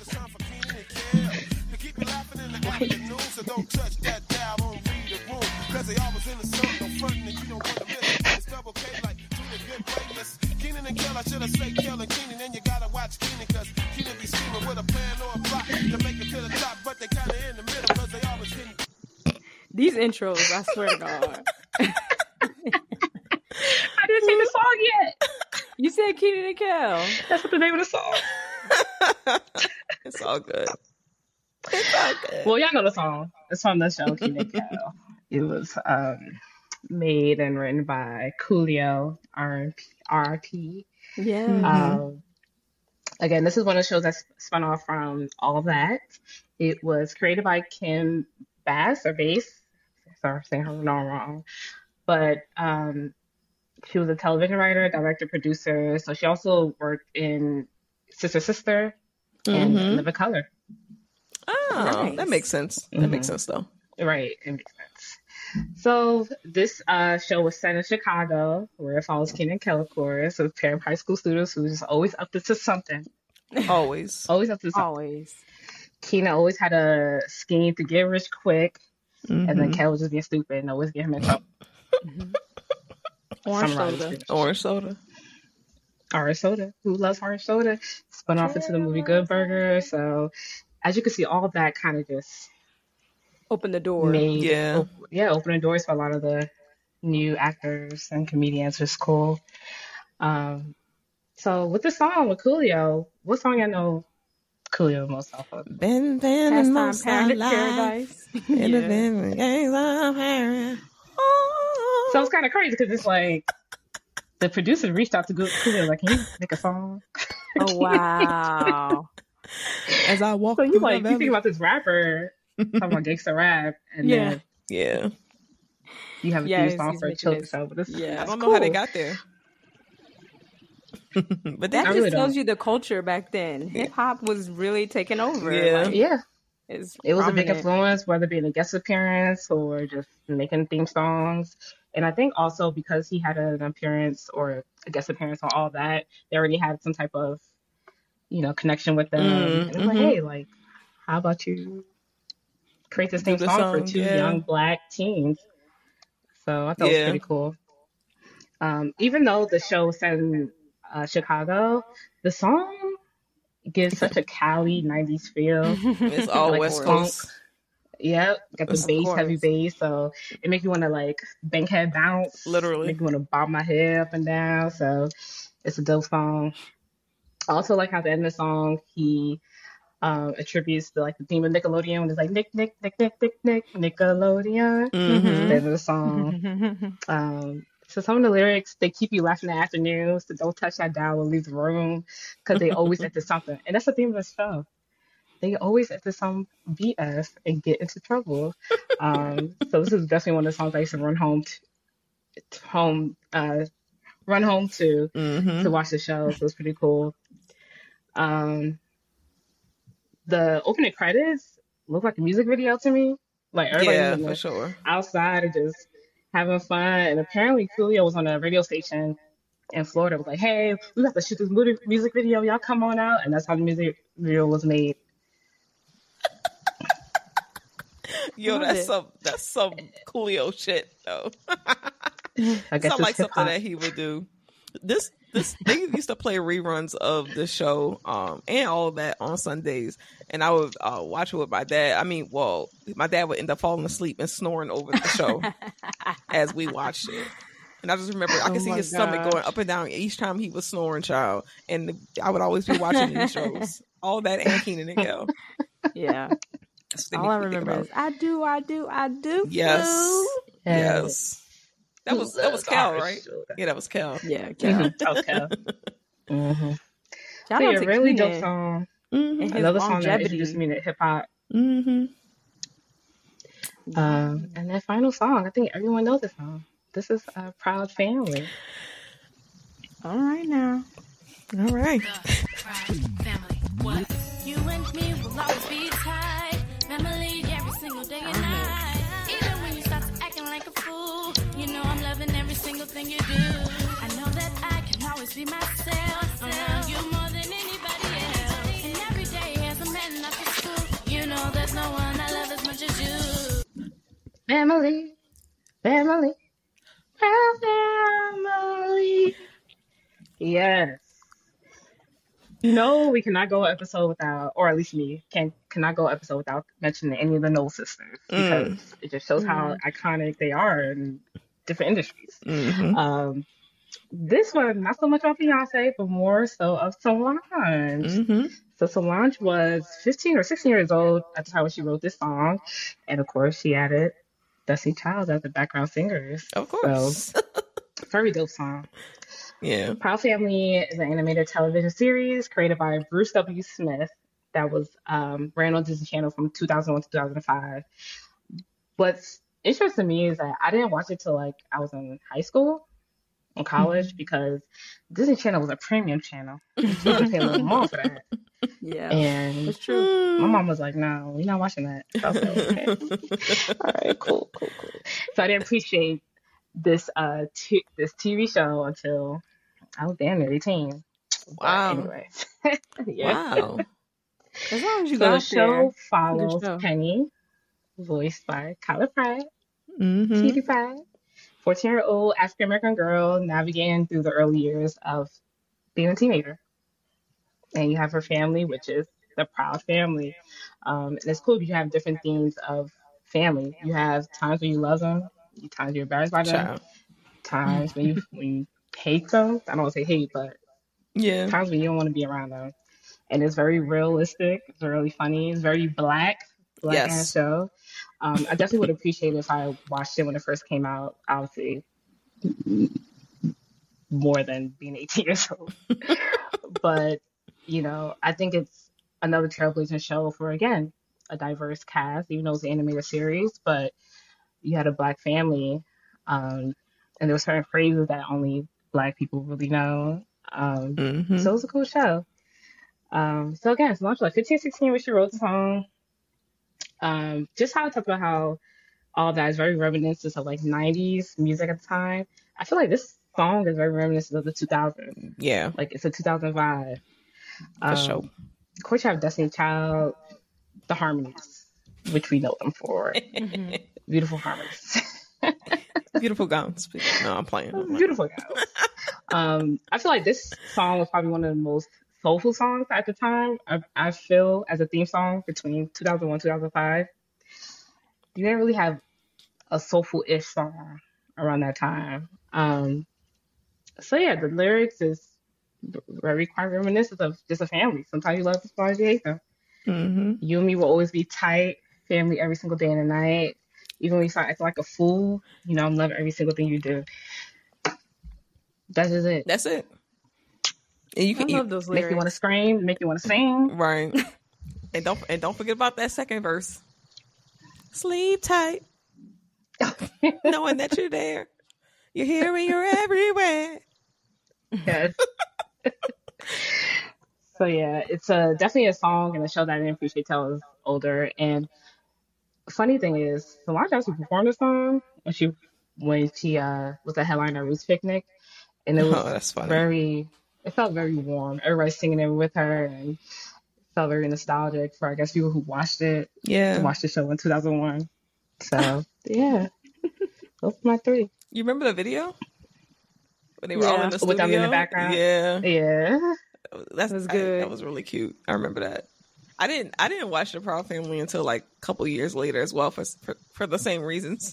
These intros, I swear to God. I didn't say the song yet. You said Keenan and Kel. That's what the name of the song. It's all good. It's all good. Well, y'all know the song. It's from the show Keenan and Kel. It was um, made and written by Coolio, R P. Yeah. Mhm. Um, again, this is one of the shows that spun off from All That. It was created by Kim Bass or Bass. Sorry, I'm saying her name wrong. But um, she was a television writer, director, producer. So she also worked in Sister Sister and Mhm. Live in Color. Oh, Nice. that makes sense. That makes Mhm. sense though. Right, it makes sense. So this uh, show was set in Chicago, where it follows Keenan and Kel, of course, a pair of high school students who was just always up to something. Always. Always up to something. Always. Keenan always had a scheme to get rich quick, and then Mhm. Kel was just being stupid and always get him in trouble. Mhm. Orange Summarize soda. it. Orange soda. Orange soda. Who loves orange soda? Spun off into the movie Good Burger. So as you can see, all of that kind of just Open the door. made Yeah. op- yeah, opening doors for a lot of the new actors and comedians, which is cool. Um, so with the song with Coolio, what song I know Coolio most off of? Been been in Pastime most Par- of life. Paradise. In the Yeah. been gangs of Paris. Oh. So it's kind of crazy because it's like the producer reached out to Cool- Coolio like, can you make a song? Oh, wow. As I walk So you through like the you think valley. about this rapper talking about gangster rap, and Yeah. then Yeah. you have a Yeah, theme he's- song he's for a making children's this- show. But it's, yeah. I that's don't know how they cool. got there. But they That I just really tells don't. you the culture back then. Hip hop was really taking over. Yeah. Like, Yeah, it's it was a big prominent. influence, whether it be in a guest appearance or just making theme songs. And I think also because he had an appearance or a guest appearance on All That, they already had some type of, you know, connection with them. Mm, and it's like, mhm. hey, like, how about you create this Do theme the song, for song, two yeah. young black teens? So I thought it Yeah. was pretty cool. Um, even though the show was set in uh, Chicago, the song gives such a Cali nineties feel. It's all Like West funk. Coast. Yep, got the Of bass, heavy course. bass, so it makes you want to like bankhead bounce, Literally. make you want to bob my head up and down. So it's a dope song. I also like how at the end of the song he um, attributes the like the theme of Nickelodeon when it's like Nick Nick Nick Nick Nick Nick Nickelodeon. At the Mm-hmm. end of the song. Um, so some of the lyrics they keep you laughing in the afternoon. So don't touch that dial or leave the room because they always into something, and that's the theme of the show. They always into some B S and get into trouble. Um, so this is definitely one of the songs I used to run home to, to home, uh, run home to Mm-hmm. to watch the show. So it's pretty cool. Um, the opening credits look like a music video to me. Like everybody's Yeah, in for the, sure. outside and just having fun. And apparently Coolio was on a radio station in Florida was like, hey, we got to shoot this mu- music video. Y'all come on out. And that's how the music video was made. Yo, Love that's it. some that's some Coolio shit though. I guess Sound like it's something hip-hop. that he would do. This this they used to play reruns of the show um and all of that on Sundays, and I would uh, watch it with my dad. I mean, well, my dad would end up falling asleep and snoring over the show as we watched it. And I just remember I Oh could see my his stomach gosh. going up and down each time he was snoring, child. And I would always be watching these shows, all that and Kenan and Kel. Yeah. That's what All they I make me think remember about. is I do, I do, I do. Yes, do." yes. That was that was Kel, right? Yeah, that was Kel. Yeah, Cal. Mhm. Okay. Mm-hmm. Shout So out yeah, to really dope Kenan song. Mm-hmm. and his Another song that longevity. introduced me to hip hop. Mm-hmm. Um, and that final song, I think everyone knows this song. This is uh, Proud Family. All right now. All right. Family, what? You and me will always be tied. Family every single day and night. Even when you start to acting like a fool, you know I'm loving every single thing you do. I know that I can always be myself. Around you more than anybody else. And every day as a man after school, you know there's no one I love as much as you. Family, family, proud family. Yes. You know, we cannot go an episode without, or at least me, can cannot go an episode without mentioning any of the Knowles sisters because Mm. it just shows how iconic they are in different industries. Mm-hmm. Um, this one, not so much of Beyonce, but more so of Solange. Mm-hmm. So Solange was fifteen or sixteen years old at the time when she wrote this song, and of course she added Destiny Child as the background singers. Of course. So, very dope song. Yeah. Proud Family is an animated television series created by Bruce W. Smith that was um, ran on Disney Channel from two thousand one to two thousand five. What's interesting to me is that I didn't watch it till like I was in high school or college because Disney Channel was a premium channel. You had to pay a little more for that. Yeah. And It's true. my mom was like, "No, we're not watching that." So I was like, "Okay, all right, cool, cool, cool." So I didn't appreciate this uh t- this T V show until I was damn near eighteen. But Wow. anyway, yeah. Wow. As long as you So the got show there. follows show. Penny, voiced by Kyla Pratt, Mm-hmm. Cutie Pie, fourteen-year-old African American girl navigating through the early years of being a teenager. And you have her family, which is the Proud Family. Um, and it's cool because you have different themes of family. You have times when you love them, you times you're embarrassed by them, Child. times when you when you hate them. I don't want to say hate, but Yeah. times when you don't want to be around them. And it's very realistic. It's really funny. It's very black, black Yes. ass show. Um, I definitely would appreciate it if I watched it when it first came out. Obviously, more than being eighteen years old. But you know, I think it's another trailblazing show for again a diverse cast, even though it's an animated series. But you had a black family, um, and there were certain phrases that only black people really know. Um, Mm-hmm. so it was a cool show. Um, so again, it's launched like fifteen, sixteen when she wrote the song. Um, just how I talked about how all that is very reminiscent of like nineties music at the time. I feel like this song is very reminiscent of the two thousands. Yeah. Like it's a two thousand vibe. For sure. Of course, you have Destiny Child, the harmonies, which we know them for. Beautiful harmonies. Beautiful gowns. No, I'm playing. I'm playing. Beautiful guys. Um, I feel like this song was probably one of the most soulful songs at the time. I, I feel as a theme song between two thousand one and two thousand five. You didn't really have a soulful-ish song around that time. Um, so yeah, the lyrics is very quite reminiscent of just a family. Sometimes you love them, sometimes you hate them. Mm-hmm. You and me will always be tight, family every single day and the night. Even when you start acting like a fool, you know, I'm loving every single thing you do. That's just it. That's it. And you I can you, love those Make lyrics. you want to scream, make you want to sing. right. And don't and don't forget about that second verse. Sleep tight, knowing that you're there. You're here and you're everywhere. Yes. So yeah, it's a definitely a song and a show that I didn't appreciate till I was older. And funny thing is, Solange actually performed the song when she when she uh was a headliner at Roots Picnic, and it was Oh, that's funny. very. It felt very warm. Everybody singing it with her, and it felt very nostalgic for I guess people who watched it. Yeah. Watched the show in two thousand one. So yeah, those are my three. You remember the video when they were all Yeah. in the With studio them in the background? Yeah, Yeah. that's was I- good. that was really cute. I remember that. I didn't. I didn't watch the Proud Family until like a couple years later as well for for, for the same reasons.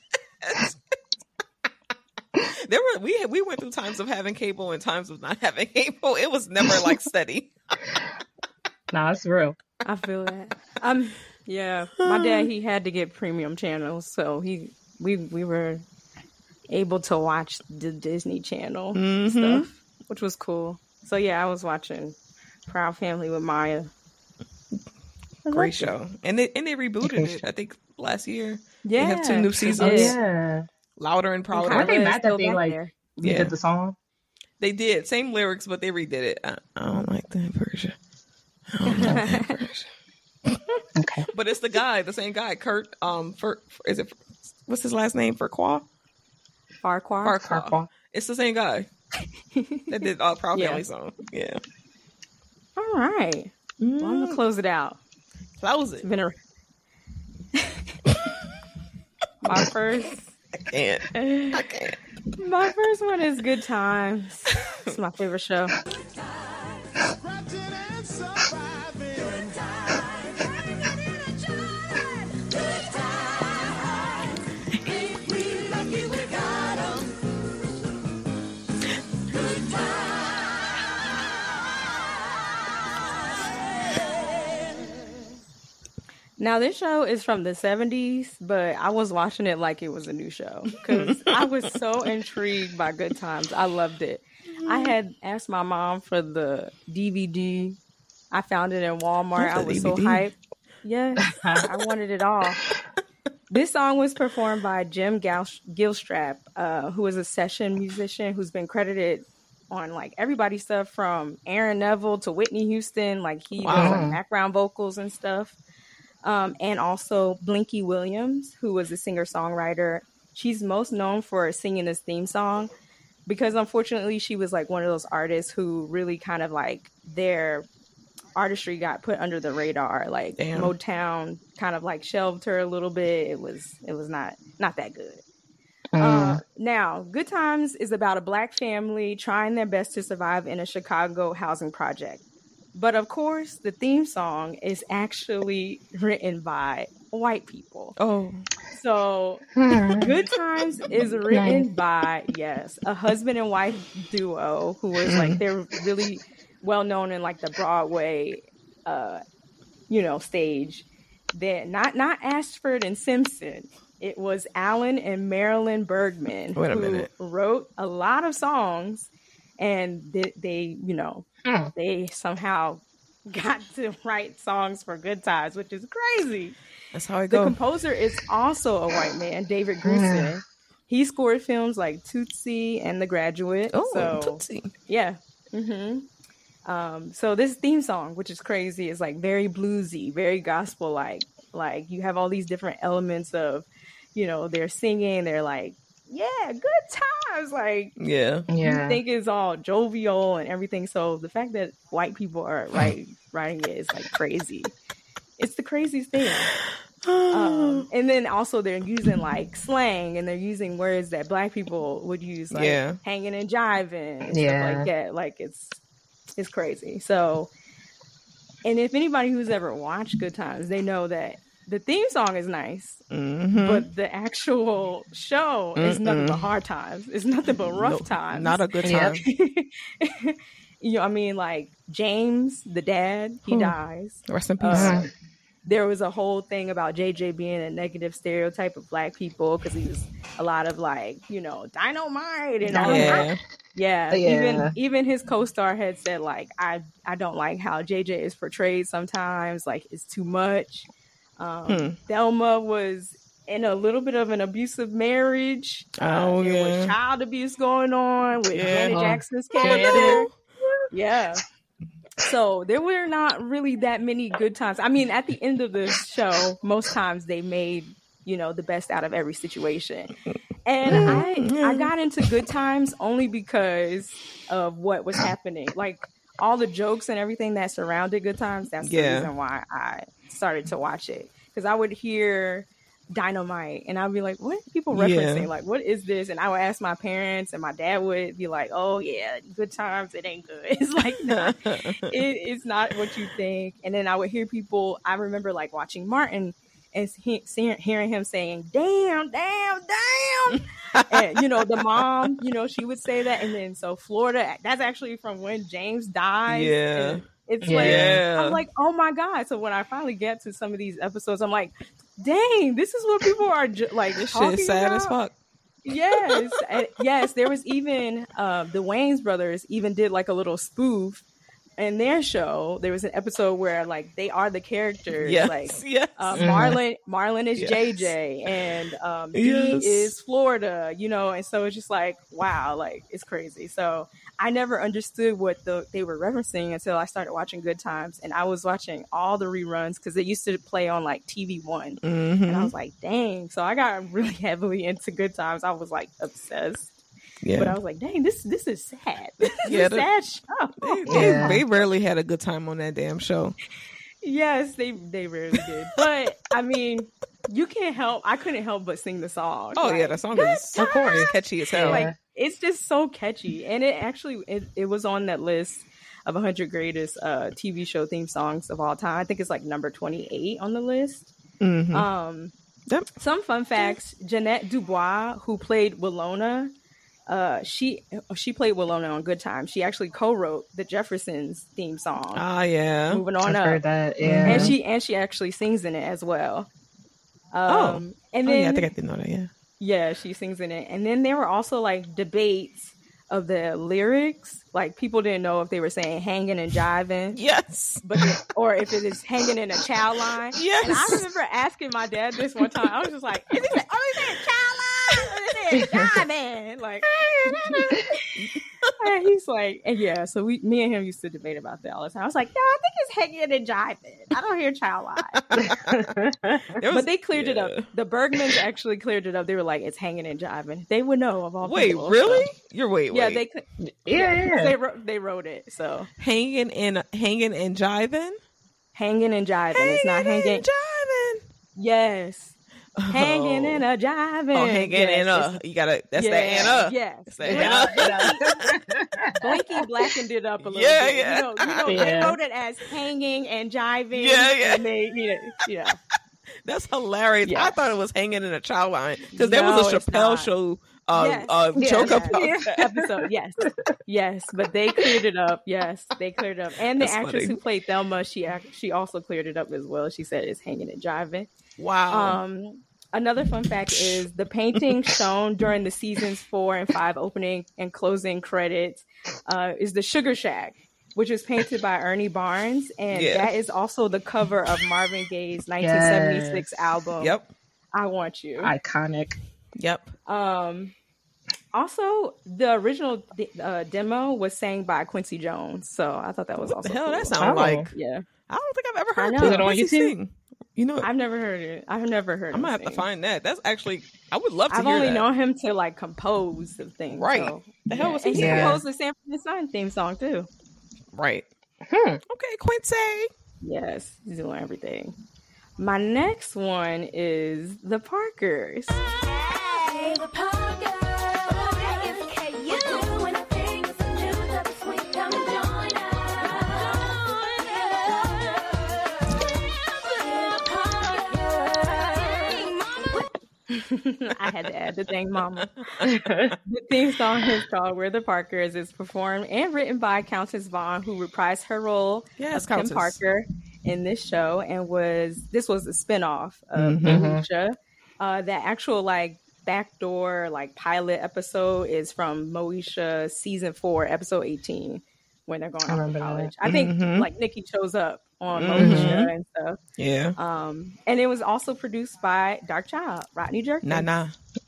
There were we had, we went through times of having cable and times of not having cable. It was never like steady. Nah, it's real. I feel that. Um, yeah, my dad, he had to get premium channels, so he we we were able to watch the Disney Channel Mhm. stuff, which was cool. So yeah, I was watching Proud Family with Maya. I Great liked it. show, and they and they rebooted Great it. show. I think last year. Yeah, have two new they seasons. Oh did. yeah. Louder and And Prouder. Aren't they Carla is mad that still they back like there. redid Yeah. the song? They did same lyrics, but they redid it. I, I don't like that version. I don't like that version. Okay. But it's the guy, the same guy, Kurt. Um, for is it? What's his last name? Farquaad. Farquhar. Farquaad. Farquaad. It's the same guy that did uh, Proud Yeah. Family song. Yeah. All right. Well, I'm gonna close it out. Close it. It's been a my first. I can't. I can't. My first one is Good Times. It's my favorite show. Now, this show is from the seventies, but I was watching it like it was a new show because I was so intrigued by Good Times. I loved it. I had asked my mom for the D V D. I found it in Walmart. What's I the was so D V D? hyped. Yes, I wanted it all. This song was performed by Jim Gal- Gilstrap, uh, who is a session musician who's been credited on like everybody's stuff from Aaron Neville to Whitney Houston. Like he Wow. does like background vocals and stuff. Um, and also Blinky Williams, who was a singer-songwriter. She's most known for singing this theme song because unfortunately she was like one of those artists who really kind of like their artistry got put under the radar. Like Damn. Motown kind of like shelved her a little bit. It was it was not not that good. Mm. Uh, now, Good Times is about a black family trying their best to survive in a Chicago housing project. But of course, the theme song is actually written by white people. Oh. So, Good Times is written by, yes, a husband and wife duo who was like, they're really well known in like the Broadway, uh, you know, stage. They're not, not Ashford and Simpson. It was Alan and Marilyn Bergman Wait a who minute. wrote a lot of songs, and they, they you know, Mm. they somehow got to write songs for Good Times, which is crazy. That's how I The go. composer is also a white man, David Grusin. He scored films like Tootsie and The Graduate. Oh, so, Tootsie. yeah. hmm Um, so this theme song, which is crazy, is like very bluesy, very gospel-like. Like you have all these different elements of, you know, they're singing, they're like, yeah, good times. Like Yeah. Yeah. you think it's all jovial and everything. So the fact that white people are write, writing it is like crazy. It's the craziest thing. Um, and then also they're using like slang and they're using words that black people would use, like Yeah. hanging and jiving and Yeah. stuff like that. Like it's it's crazy. So, and if anybody who's ever watched Good Times, they know that the theme song is nice, Mhm. but the actual show is nothing but Mm-mm. hard times. It's nothing but rough No, times. Not a good Yep. time. You know, I mean, like James, the dad, he Hmm. dies. Rest in peace. Uh, there was a whole thing about J J being a negative stereotype of black people because he was a lot of like, you know, dynamite and all that. yeah. Yeah, Yeah. even even his co-star had said like, I I don't like how J J is portrayed sometimes. Like it's too much. Um, Hmm. Thelma was in a little bit of an abusive marriage. Oh, there yeah. was child abuse going on with Yeah. Janet Oh. Jackson's Oh, character. no. Yeah. So there were not really that many good times. I mean, at the end of the show, most times they made, you know, the best out of every situation. And Mm, I I yeah. got into Good Times only because of what was happening. Like all the jokes and everything that surrounded Good Times, that's the Yeah. reason why I started to watch it. Because I would hear Dynamite and I'd be like, what are people referencing? Yeah. Like, what is this? And I would ask my parents, and my dad would be like, oh yeah, Good Times, it ain't good. It's like not, it, it's not what you think. And then I would hear people, I remember like watching Martin and he, seeing, hearing him saying, damn, damn, damn. And, you know, the mom, you know, she would say that. And then, so Florida, that's actually from when James died. Yeah. And it's Yeah. like, Yeah. I'm like, oh my God. So when I finally get to some of these episodes, I'm like, dang, this is what people are ju- like This talking shit sad about. as fuck. Yes. And yes. There was even, uh, the Wayans brothers even did like a little spoof in their show. There was an episode where like they are the characters. Yes. Like, yes. uh, Mhm. Marlon, Marlon is Yes. J J, and um, Dee Yes. is Florida, you know, and so it's just like, wow, like it's crazy. So I never understood what the they were referencing until I started watching Good Times, and I was watching all the reruns because they used to play on like T V One, and I Mhm. was like, dang. So I got really heavily into Good Times. I was like obsessed, Yeah. but I was like, dang, this this is sad. This is Yeah, a the- sad show. They, they, Yeah. they rarely had a good time on that damn show. Yes, they they really did. But I mean, you can't help. I couldn't help but sing the song. Oh Like, yeah, that song Good is of course catchy as hell. Yeah. like it's just so catchy, and it actually it, it was on that list of one hundred greatest uh, T V show theme songs of all time. I think it's like number twenty-eight on the list. Mhm. Um, Yep. some fun facts: Jeanette Dubois, who played Willona, uh, she she played Willona on Good Times. She actually co-wrote the Jeffersons theme song. Ah yeah. Moving on I've up, heard that. Yeah. and she and she actually sings in it as well. Um, Oh. and Oh then yeah, I think I did know that. Yeah. yeah, she sings in it. And then there were also like debates of the lyrics. Like people didn't know if they were saying hanging and jiving, Yes. but or if it is hanging in a child line. Yes. And I remember asking my dad this one time. I was just like, is he, are they saying child line? Or is it jiving? Like, and he's like, and yeah. So we, me and him used to debate about that all the time. I was like, no, I think it's hanging and jiving. I don't hear child line. There was- But they cleared it yeah. up. The Bergmans actually cleared it up. They were like, it's hanging and jiving. They would know of all Wait, people, really? so- You're wait, Yeah, wait. they yeah, yeah. they wrote they wrote it. So hanging and hanging and jiving. hanging and jiving. It's not Hanging hanging. and jiving. Yes, hanging and a jiving. Oh, hanging yes, and uh, it's- you gotta. That's yeah, the and uh. Yes, That's the and uh. Blinky, Blinky blackened it up a little Yeah, bit. yeah. You know, you know they Yeah. wrote it as hanging and jiving. Yeah, yeah. And they, you know, yeah. That's hilarious. Yeah. I thought it was hanging in a child line because there was a No, it's Chappelle not. show uh, Yes. uh, Yeah, joke yeah. about Yeah, that. episode. Yes, yes, but they cleared it up. Yes, they cleared it up, and the That's actress funny. who played Thelma, she ac- she also cleared it up as well. She said it's hanging and jiving. Wow. Um, another fun fact is the painting shown during the seasons four and five opening and closing credits uh, is the Sugar Shack, which was painted by Ernie Barnes, and Yeah. that is also the cover of Marvin Gaye's nineteen seventy-six Yes. album. Yep. I Want You. Iconic. Yep. Um, also, the original de- uh, demo was sang by Quincy Jones, so I thought that was What also the hell? cool. That sound Oh. like. Yeah, I don't think I've ever I heard. know. Quincy Is it on Quincy YouTube? sing. You know, I've never heard it. I've never heard. I'm him gonna have to sing. find that. That's actually. I would love to I've hear only that. known him to like compose the things. Right. So, The hell yeah. was he And he singing? composed the Sanford and Son theme song too. Right. Hmm. Okay, Quincy. Yes, he's doing everything. My next one is the Parkers. Hey, the Parker. It's K U. Doing things new that is sweet. Come and join us. I had to add the thing, Mama. The theme song is called "We're the Parkers." It's performed and written by Countess Vaughn, who reprised her role Yes, of Kim Countess. Parker in this show, and was this was a spinoff of Mhm. Moesha. Uh, the actual like backdoor like pilot episode is from Moesha season four, episode eighteen, when they're going I off to remember that. college. I think Mhm. like Nikki shows up on Mhm. Moesha and stuff. Yeah. Um, and it was also produced by Dark Child, Rodney Jerkins. Nah, nah.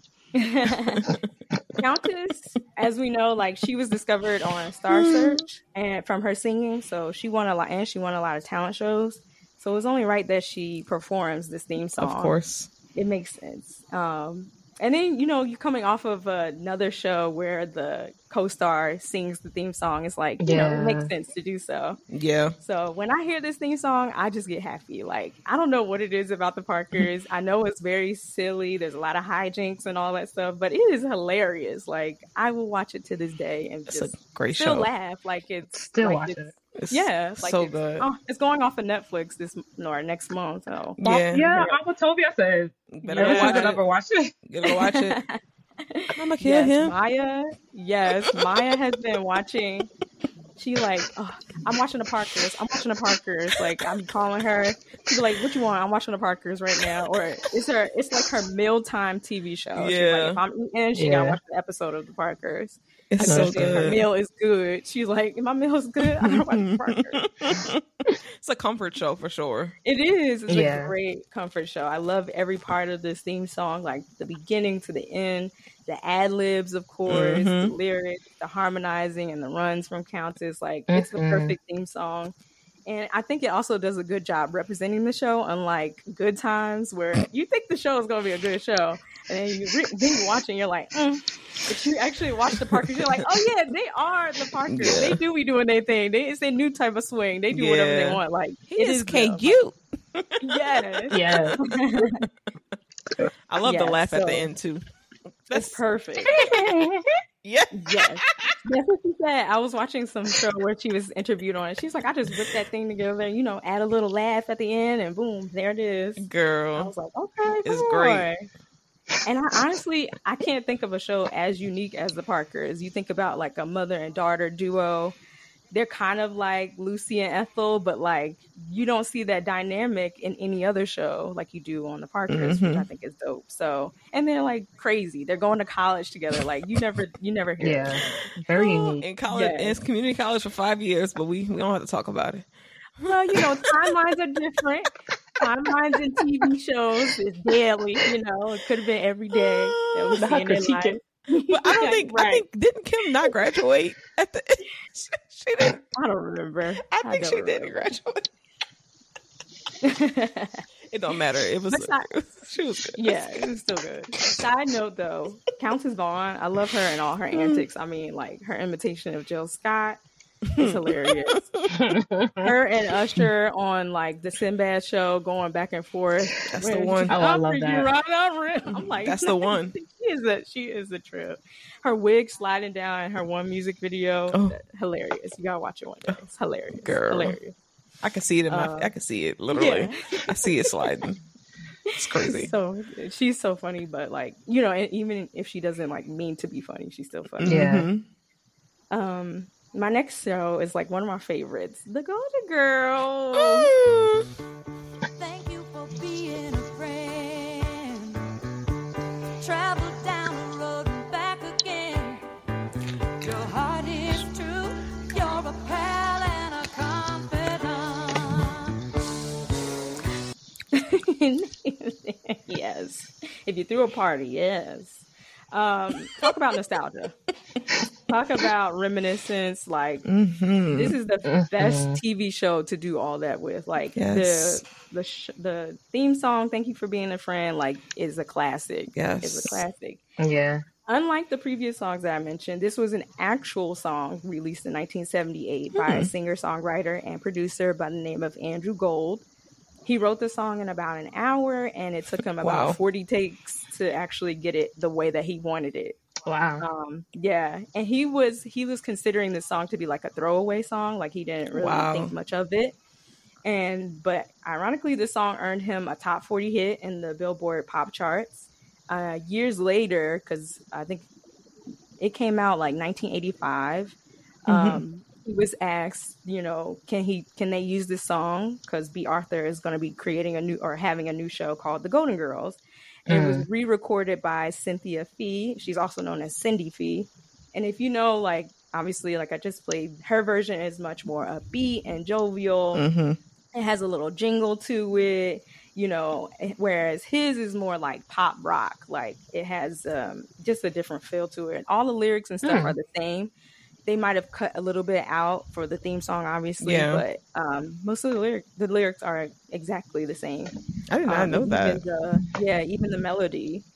Countess, as we know, like she was discovered on Star Search and from her singing, so she won a lot, and she won a lot of talent shows. So it was only right that she performs this theme song. Of course. It makes sense. Um, And then, you know, you're coming off of another show where the co-star sings the theme song. It's like, you know, it Yeah. makes sense to do so. Yeah. So when I hear this theme song, I just get happy. Like, I don't know what it is about the Parkers. I know it's very silly. There's a lot of hijinks and all that stuff, but it is hilarious. Like, I will watch it to this day and It's just a great still show. laugh. Like, it's Still like watch it's, it. It's yeah, like so it's, good. oh, it's going off of Netflix this or next month. So Yeah. Yeah, Aquatopia said. Better Every go time watch I ever it. watch it. Gotta go watch it. Mama kill yes, him. Maya. Yes, Maya has been watching. She like, oh, I'm watching the Parkers. I'm watching the Parkers. Like, I'm calling her. She's like, what you want? I'm watching the Parkers right now. Or it's her. It's like her mealtime T V show. She's Yeah. like, if I'm eating, she Yeah. gotta watch the episode of the Parkers. It's I so know she- her good. meal is good. She's like, if my meal is good, I gotta watch the Parkers. It's a comfort show for sure. It is. It's Yeah. a great comfort show. I love every part of this theme song, like the beginning to the end, the ad libs, of course, the Mhm. lyrics, the harmonizing, and the runs from Countess. Like, it's the Mhm. perfect theme song. And I think it also does a good job representing the show, unlike Good Times, where you think the show is going to be a good show. And then you re- then you watch and you're like, mm. But you actually watch the Parkers, you're like, oh yeah, they are the Parkers. Yeah. They do be doing their thing. They, it's a new type of swing. They do whatever Yeah. they want. Like, He it is is K them. U. Yes. Yeah. I love the Yeah, laugh at so- the end too. That's perfect. Yeah. Yes. That's what she said. I was watching some show where she was interviewed on it. She's like, I just whipped that thing together, you know, add a little laugh at the end, and boom, there it is. I Girl. was like, okay, It's come great. on. And I honestly, I can't think of a show as unique as the Parkers. You think about like a mother and daughter duo. They're kind of like Lucy and Ethel, but like you don't see that dynamic in any other show like you do on the Parkers, which Mhm. I think is dope. So, and they're like crazy. They're going to college together. Like you never, you never hear. Yeah. That. Very Oh, unique. in college, Yes. in it's community college for five years, but we, we don't have to talk about it. Well, you know, timelines are different. Timelines in T V shows is daily. You know, it could have been every day that we Not see in their critique life. it. But I don't think I Right. think didn't Kim not graduate at the she, she didn't I don't remember. I think don't she didn't graduate. It don't matter. It was, But si- it was she was good. Yeah, it was still good. Side note though, Countess Vaughn, I love her and all her antics. I mean, like her imitation of Jill Scott is hilarious. Her and Usher on like the Sinbad show going back and forth. That's the When one. she's, Oh, I love "Upper, that. you right, Upper." I'm like, That's the one. She is a she is a trip. Her wig sliding down in her one music video, Oh. hilarious. You gotta watch it one day. It's hilarious. Girl. Hilarious. I can see it in my Uh, I can see it literally. Yeah. I see it sliding. It's crazy. So she's so funny, but like you know, and even if she doesn't like mean to be funny, she's still funny. Yeah. Mhm. Um, my next show is like one of my favorites, The Golden Girls. Mm. Thank you for being a friend. Travel down the road and back again. Your heart is true. You're a pal and a confidant. Yes, if you threw a party, yes. Um, talk about nostalgia. Talk about reminiscence. Like Mhm. this is the Mhm. best T V show to do all that with. Like Yes. the the sh- the theme song, "Thank You for Being a Friend," like is a classic. Yes. Is a classic. Yeah. Unlike the previous songs that I mentioned, this was an actual song released in nineteen seventy-eight by Hmm. a singer-songwriter and producer by the name of Andrew Gold. He wrote the song in about an hour, and it took him about Wow. forty takes to actually get it the way that he wanted it. Wow. Um, yeah, and he was he was considering this song to be like a throwaway song, like he didn't really Wow. think much of it. And but ironically, this song earned him a top forty hit in the Billboard pop charts. Uh, years later, because I think it came out like nineteen eighty-five. Um, he was asked, you know, can he can they use this song because B. Arthur is going to be creating a new or having a new show called The Golden Girls. And it was re-recorded by Cynthia Fee. She's also known as Cindy Fee. And if you know, like obviously, like I just played, her version is much more upbeat and jovial. Mhm. It has a little jingle to it, you know, whereas his is more like pop rock. Like it has um, just a different feel to it. All the lyrics and stuff Hmm. are the same. They might have cut a little bit out for the theme song, obviously, Yeah. but um, most of the lyrics, the lyrics are exactly the same. I did not Um, know even that. the- yeah, even the melody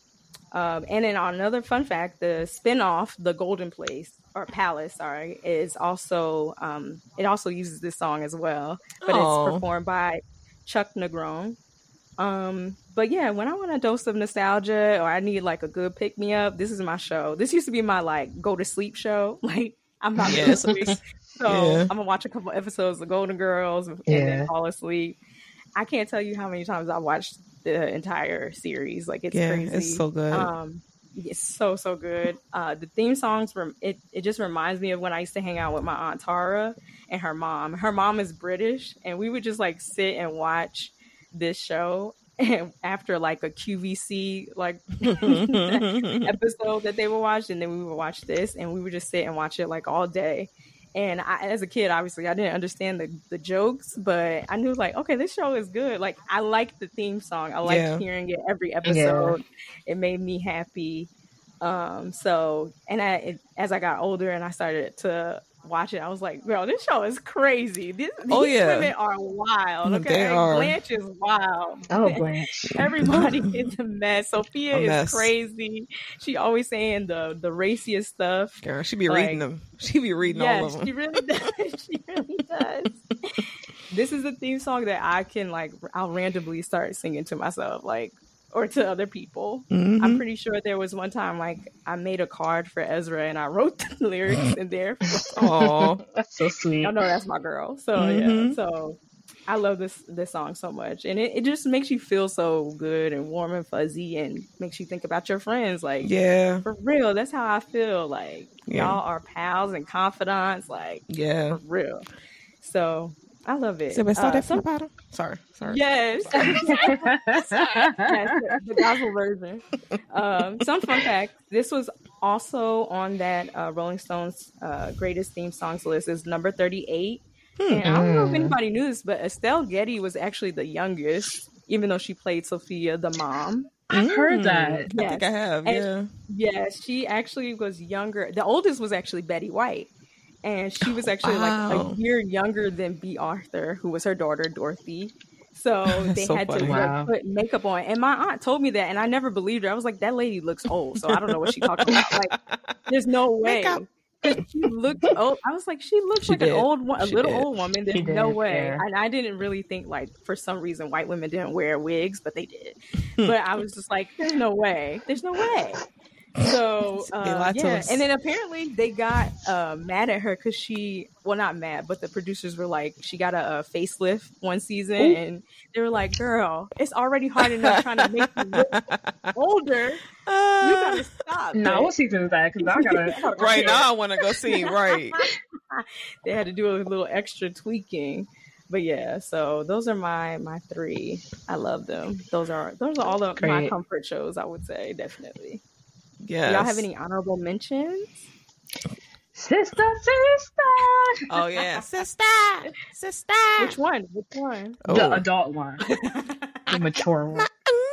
Um, and then on another fun fact, the spinoff, The Golden Place or Palace, sorry, is also um, it also uses this song as well, but Aw. it's performed by Chuck Negron. Um, but yeah, when I want a dose of nostalgia or I need like a good pick me up, this is my show. This used to be my like go to sleep show. Like I'm not going to Yes. sleep, so Yeah. I'm gonna watch a couple episodes of Golden Girls and Yeah. then fall asleep. I can't tell you how many times I watched the entire series. Like it's Yeah, crazy. it's so good. Um, it's so so good. Uh, the theme songs from it. It just reminds me of when I used to hang out with my aunt Tara and her mom. Her mom is British, and we would just like sit and watch this show. And after like a Q V C like episode that they would watch, and then we would watch this, and we would just sit and watch it like all day. And I, as a kid, obviously, I didn't understand the, the jokes, but I knew like, okay, this show is good. Like, I like the theme song. I like Yeah. hearing it every episode. It made me happy. Um, so, and I, it, as I got older and I started to watch it, I was like, girl, this show is crazy. This, Oh, these yeah. women are wild. Okay, They are. Blanche is wild. Oh, Blanche. Everybody is a mess. Sophia A is mess. crazy. She always saying the the raciest stuff. Girl, she be Like- reading them. She be reading all Yes, of them. she really does. She really does. This is a theme song that I can like. I'll randomly start singing to myself, like, or to other people. Mhm. I'm pretty sure there was one time like I made a card for Ezra and I wrote the lyrics in there. Aw. That's so sweet. I know that's my girl. So Mhm. yeah, so I love this this song so much, and it, it just makes you feel so good and warm and fuzzy, and makes you think about your friends. Like, Yeah, for real, that's how I feel. Like, Yeah. y'all are pals and confidants. Like, yeah. for real. So I love it. So we start Uh, it from some- the bottom. Sorry, sorry. yes, yes, the, the gospel version. Um, some fun fact: this was also on that uh, Rolling Stones uh, greatest theme songs list. Is number thirty-eight. And I don't know if Mm. anybody knew this, but Estelle Getty was actually the youngest, even though she played Sophia, the mom. I've heard Mm. that. I think I have. And- Yeah. Yes, she actually was younger. The oldest was actually Betty White. And she was actually Wow. like a year younger than B. Arthur, who was her daughter, Dorothy. So they so had funny. to like, Wow. put makeup on. And my aunt told me that, and I never believed her. I was like, that lady looks old. So I don't know what she talking about. Like, there's no way. Makeup. 'Cause she looked old. I was like, she looks She like did. an old one, a She little did. old woman. There's She no did, way. yeah. And I didn't really think like for some reason white women didn't wear wigs, but they did. But I was just like, there's no way. There's no way. So They uh, lied to yeah, us. and then apparently they got uh, mad at her because she, well, not mad, but the producers were like, she got a, a facelift one season, Ooh. and they were like, "Girl, it's already hard enough trying to make you look older. You Uh, gotta stop." No, it." what season is that? Because I gotta, I gotta right now, I want to go see. Right. They had to do a little extra tweaking. But yeah, so those are my my three. I love them. Those are those are all of my Great. comfort shows. I would say definitely. Yes. Do y'all have any honorable mentions? Sister, sister. Oh yeah, sister, sister. Which one? Which one? Oh. The adult one. The mature one.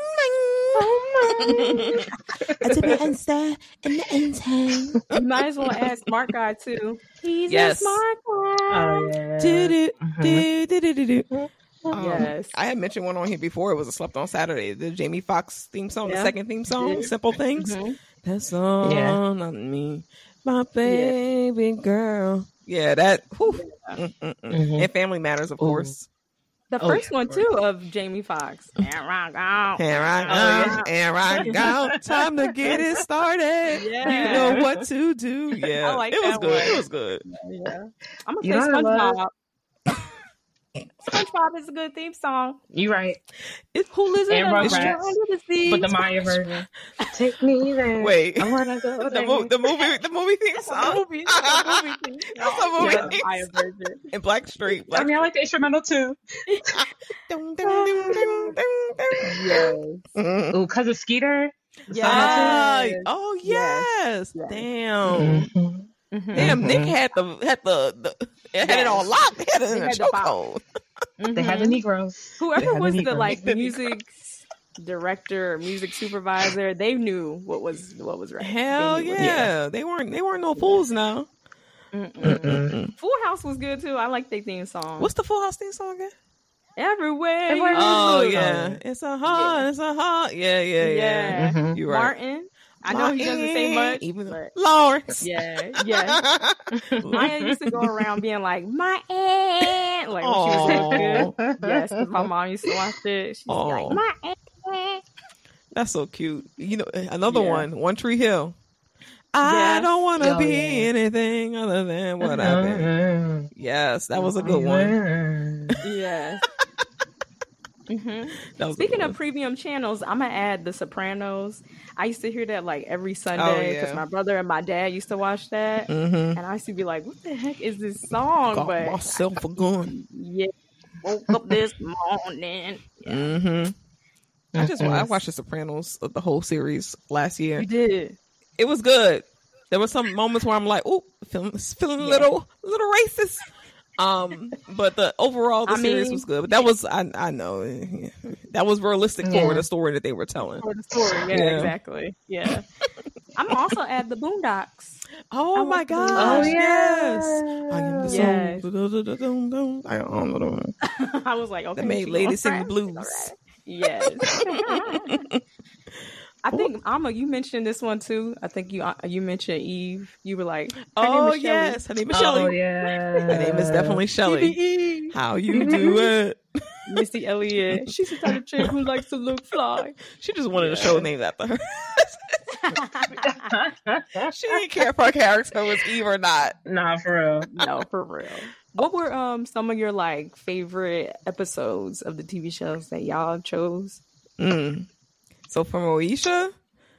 To be answer in the intern. You might as well ask Smart Guy too. He's Yes. a smart guy. Oh, yeah. Do, do, Mhm. do, do, do, do, do. Um, Yes. I had mentioned one on here before. It was a Slept on Saturday. The Jamie Foxx theme song, the Yeah. second theme song, Yeah. Simple Things. Mhm. That's all Yeah. on me, my baby girl. Yeah, that. Whew. Yeah. Mm, mm, mm. Mhm. And Family Matters, of Ooh. course. The Oh, first yeah, one of too of Jamie Foxx. And rock out. And I Oh, go, and I go. Time to get it started. Yeah. You know what to do. Yeah, I like it was that good. one. It was good. Yeah. I'm gonna You say know what I SpongeBob. SpongeBob is a good theme song. You right. It, Who lives in And the Rugrats. under the sea? But the Maya version. Take me there. Wait. I wanna go the, there. mo- the movie, the movie theme That's a song. movie. That's a movie theme That's a song. movie Yeah, the theme Maya song. version. And Black Street. I Black mean, I like the instrumental too. Dun, dun, dun, dun, dun, dun. Yes. Mhm. Ooh, cause of Skeeter. Ah, Yes. oh Yes. yes, Yes. damn, Mhm. Mhm. damn. Nick Mhm. had the had the, the it had it on lock. They had it in They a had the bop. chokehold. They had the Mhm. Negroes. They Whoever had was the the Negroes. like The music director or music supervisor, they knew what was what was right. Hell They knew what- yeah. they weren't they weren't no fools now. Mm-mm. Mm-mm. Full House was good too. I like their theme song. What's the Full House theme song again? Everywhere? Everywhere You you Oh Look. yeah, it's a heart, it's a heart. Yeah, yeah, yeah. Yeah. Mhm. You're right. Martin. I know he doesn't say much, even but Lawrence. yeah, yeah. Maya used to go around being like, my aunt, like when she was little kid. Yes, 'cause my mom used to watch it. She's like, my aunt. That's so cute. You know, another Yeah. one, One Tree Hill. I Yes. don't want to Oh, be yeah. anything other than what I've been. Yes, that was a good one. Yes. hmm That was a Speaking good of premium channels, I'm gonna add The Sopranos. I used to hear that like every Sunday Oh, because yeah. my brother and my dad used to watch that, one. Mm-hmm. and I used to be like, "What the heck is this song?" Got but myself a gun. yeah, woke up this morning. Yeah, Mm-hmm. I just I Mhm. watched The Sopranos, uh, the whole series last year. you did. It was good. There were some moments where I'm like, "Oh, feeling feeling a Yeah. little little racist." Um, but the overall the I series mean- was good. But that was I I know yeah. that was realistic Yeah. for the story that they were telling. For the story, yeah, Yeah. exactly. Yeah, I'm also add the Boondocks. Oh I my want to- gosh! Oh, yes. I am the Yes. soul. Dun-dun-dun-dun-dun. I don't know the one. I was like, okay, That made she ladies gonna sing the rap? blues. All right. Yes. I think Amma, you mentioned this one too. I think you uh, you mentioned Eve. You were like, her Oh name is Shelly. yes, her name is Oh Shelly. yeah. Her name is definitely Shelly. Eve. How you do it? Missy Elliott. She's the type of chick who likes to look fly. She just wanted a Yeah. show named after her. She didn't care if her character was Eve or not. Nah, for real. No, for real. What were um some of your like favorite episodes of the T V shows that y'all chose? Mm. So for Moesha,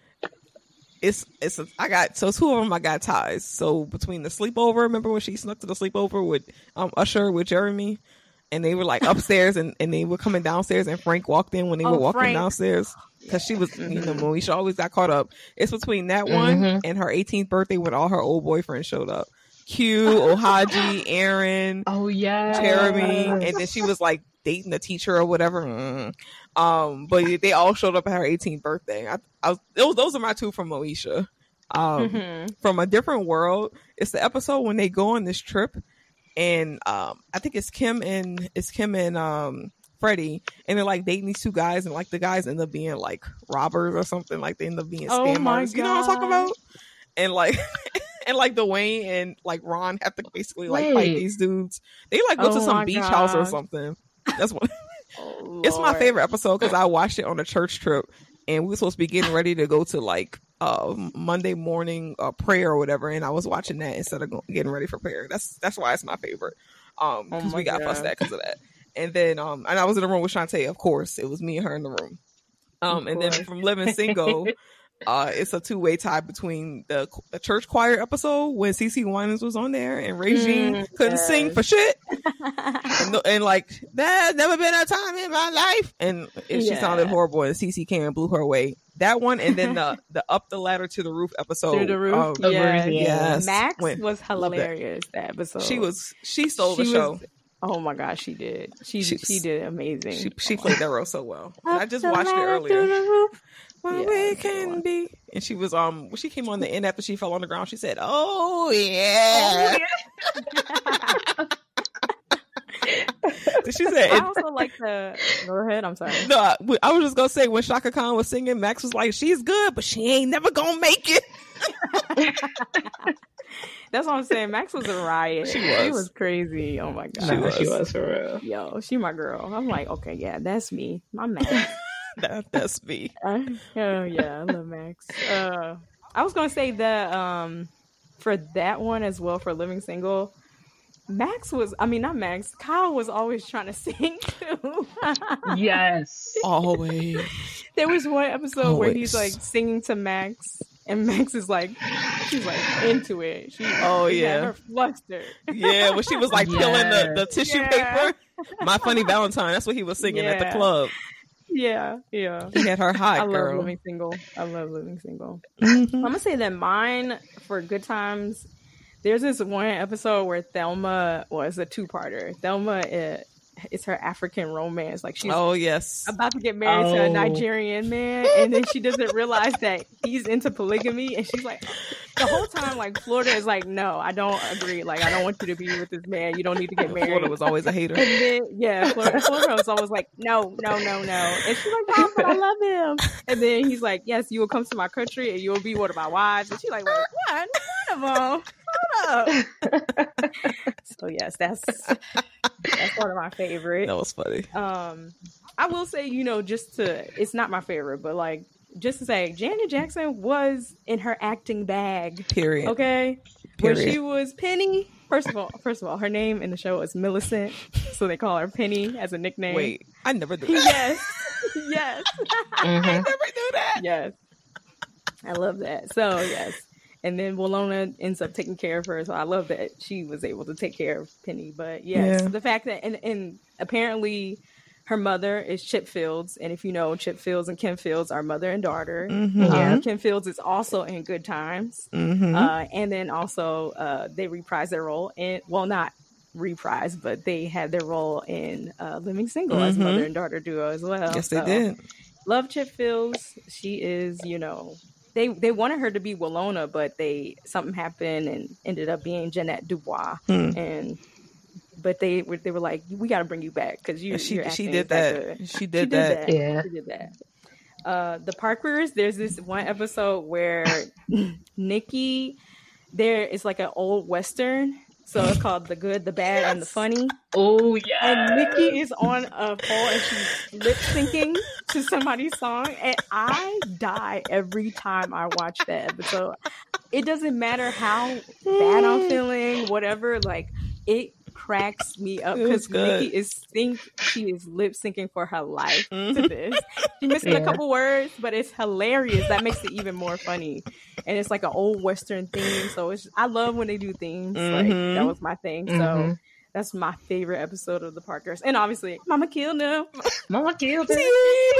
it's it's a, I got so two of them I got ties. So between the sleepover, remember when she snuck to the sleepover with um Usher with Jeremy, and they were like upstairs and, and they were coming downstairs, and Frank walked in when they Oh, were walking Frank. downstairs because she was you know Moesha always got caught up. It's between that one Mhm. and her eighteenth birthday when all her old boyfriends showed up. Q, Ohaji, Aaron, Oh yeah. Jeremy, and then she was like dating the teacher or whatever. Mm. Um, but they all showed up at her eighteenth birthday. I, I was, those those are my two from Moesha. Um, Mhm. From a different world, it's the episode when they go on this trip, and um, I think it's Kim and it's Kim and um Freddie, and they're like dating these two guys, and like the guys end up being like robbers or something. Like they end up being Oh scam my artists. You know what I'm talking God. about? And like. And like Dwayne and like Ron have to basically like fight Wait. these dudes. They like go Oh to some my beach house or gosh. something. That's what. Oh, It's my Lord. favorite episode because I watched it on a church trip, and we were supposed to be getting ready to go to like uh Monday morning uh, prayer or whatever, and I was watching that instead of go- getting ready for prayer. That's that's why it's my favorite. Um, Oh because my we got God. fussed at because of that. And then um, and I was in the room with Shantae. Of course, it was me and her in the room. Um, Of and then course. from Living Single. Uh, it's a two way tie between the, the church choir episode when CeCe Winans was on there and Regine Mm, couldn't yes. sing for shit, and, the- and like there's never been a time in my life, and, and she Yeah. sounded horrible, and CeCe came and blew her away. That one, and then the the up the ladder to the roof episode. Through the roof. um, The yes. roof, yeah. yes, Max when- was loved it. hilarious that episode. She was she stole the She show. was- Oh my gosh, she did. She She's- she did amazing. She she played that role so well. And I just Up the watched it ladder earlier. to the roof. Well, Yeah, we that's a good can one. be. And she was um when she came on the end after she fell on the ground, she said, "Oh yeah." She said, I also like the. Go ahead. I'm sorry. "No, I I was just gonna say when Shaka Khan was singing, Max was like, she's good, but she ain't never gonna make it." That's what I'm saying. Max was a riot. She She was. was crazy. Oh my god. She Nah, was. she was for real. Yo, she my girl. I'm like, okay, yeah, that's me. My Max. that, that's me. Uh, oh yeah, I love Max. Uh, I was gonna say that um, for that one as well for Living Single, Max was. I mean, not Max. Kyle was always trying to sing too. Yes. Always. There was one episode where he's Always. like singing to Max, and Max is like, she's like into it. She, Oh, she had yeah. her flustered. Yeah, when she was like peeling the, the Yes. tissue Yeah. paper. My Funny Valentine. That's what he was singing at the Yeah. club. Yeah, yeah. He had her hot I love girl. Living Single. I love Living Single. Mhm. I'm gonna say that mine for Good Times. There's this one episode where Thelma was a two-parter. Thelma uh, it's her African romance. Like she's Oh yes. about to get married to a Oh. Nigerian man, and then she doesn't realize that he's into polygamy, and she's like, the whole time, like Florida is like, no, I don't agree. Like, I don't want you to be with this man. You don't need to get married. Florida was always a hater. And then, yeah, Florida, Florida was always like, no, no, no, no. And she's like, Mom, but I love him. And then he's like, yes, you will come to my country and you will be one of my wives. And she's like, wait, what? One of them. Hold up. So yes, that's that's one of my favorite. That was funny. Um, I will say, you know, just to, it's not my favorite, but like, just to say, Janet Jackson was in her acting bag. Period. Okay? Period. When she was Penny, first of all, first of all, her name in the show is Millicent, so they call her Penny as a nickname. Wait, I never knew that. Yes. Yes. Mhm. I never knew that. Yes. I love that. So, yes. And then Willona ends up taking care of her, so I love that she was able to take care of Penny. But yes, Yeah. the fact that, and, and apparently her mother is Chip Fields, and if you know, Chip Fields and Kim Fields are mother and daughter. Mhm. Uh, Yeah. Kim Fields is also in Good Times, Mhm. uh, and then also uh, they reprise their role in, well, not reprise, but they had their role in uh, Living Single as Mhm. mother and daughter duo as well. Yes, they So, did. love Chip Fields. She is, you know, they they wanted her to be Willona, but they something happened and ended up being Jeanette Dubois. Hmm. And but they were they were like, we got to bring you back because you Yeah, she you're she acting did that that. good. She She did did that. that. Yeah. She did that. Uh, the Parkers. There's this one episode where Nikki, there is like an old Western. So it's called The Good, the Bad, and the Funny. Oh yeah. And Nikki is on a pole and she's lip syncing to somebody's song. And I die every time I watch that episode. It doesn't matter how bad I'm feeling, whatever, like it cracks me up It was because good. Nikki is sync she is lip syncing for her life to Mhm. this. She missing a Yeah. couple words, but it's hilarious. That makes it even more funny. And it's like an old Western theme. So it's I love when they do themes. Like Mhm. that was my thing. So Mhm. that's my favorite episode of the Parkers. And obviously, Mama killed him. Mama killed it.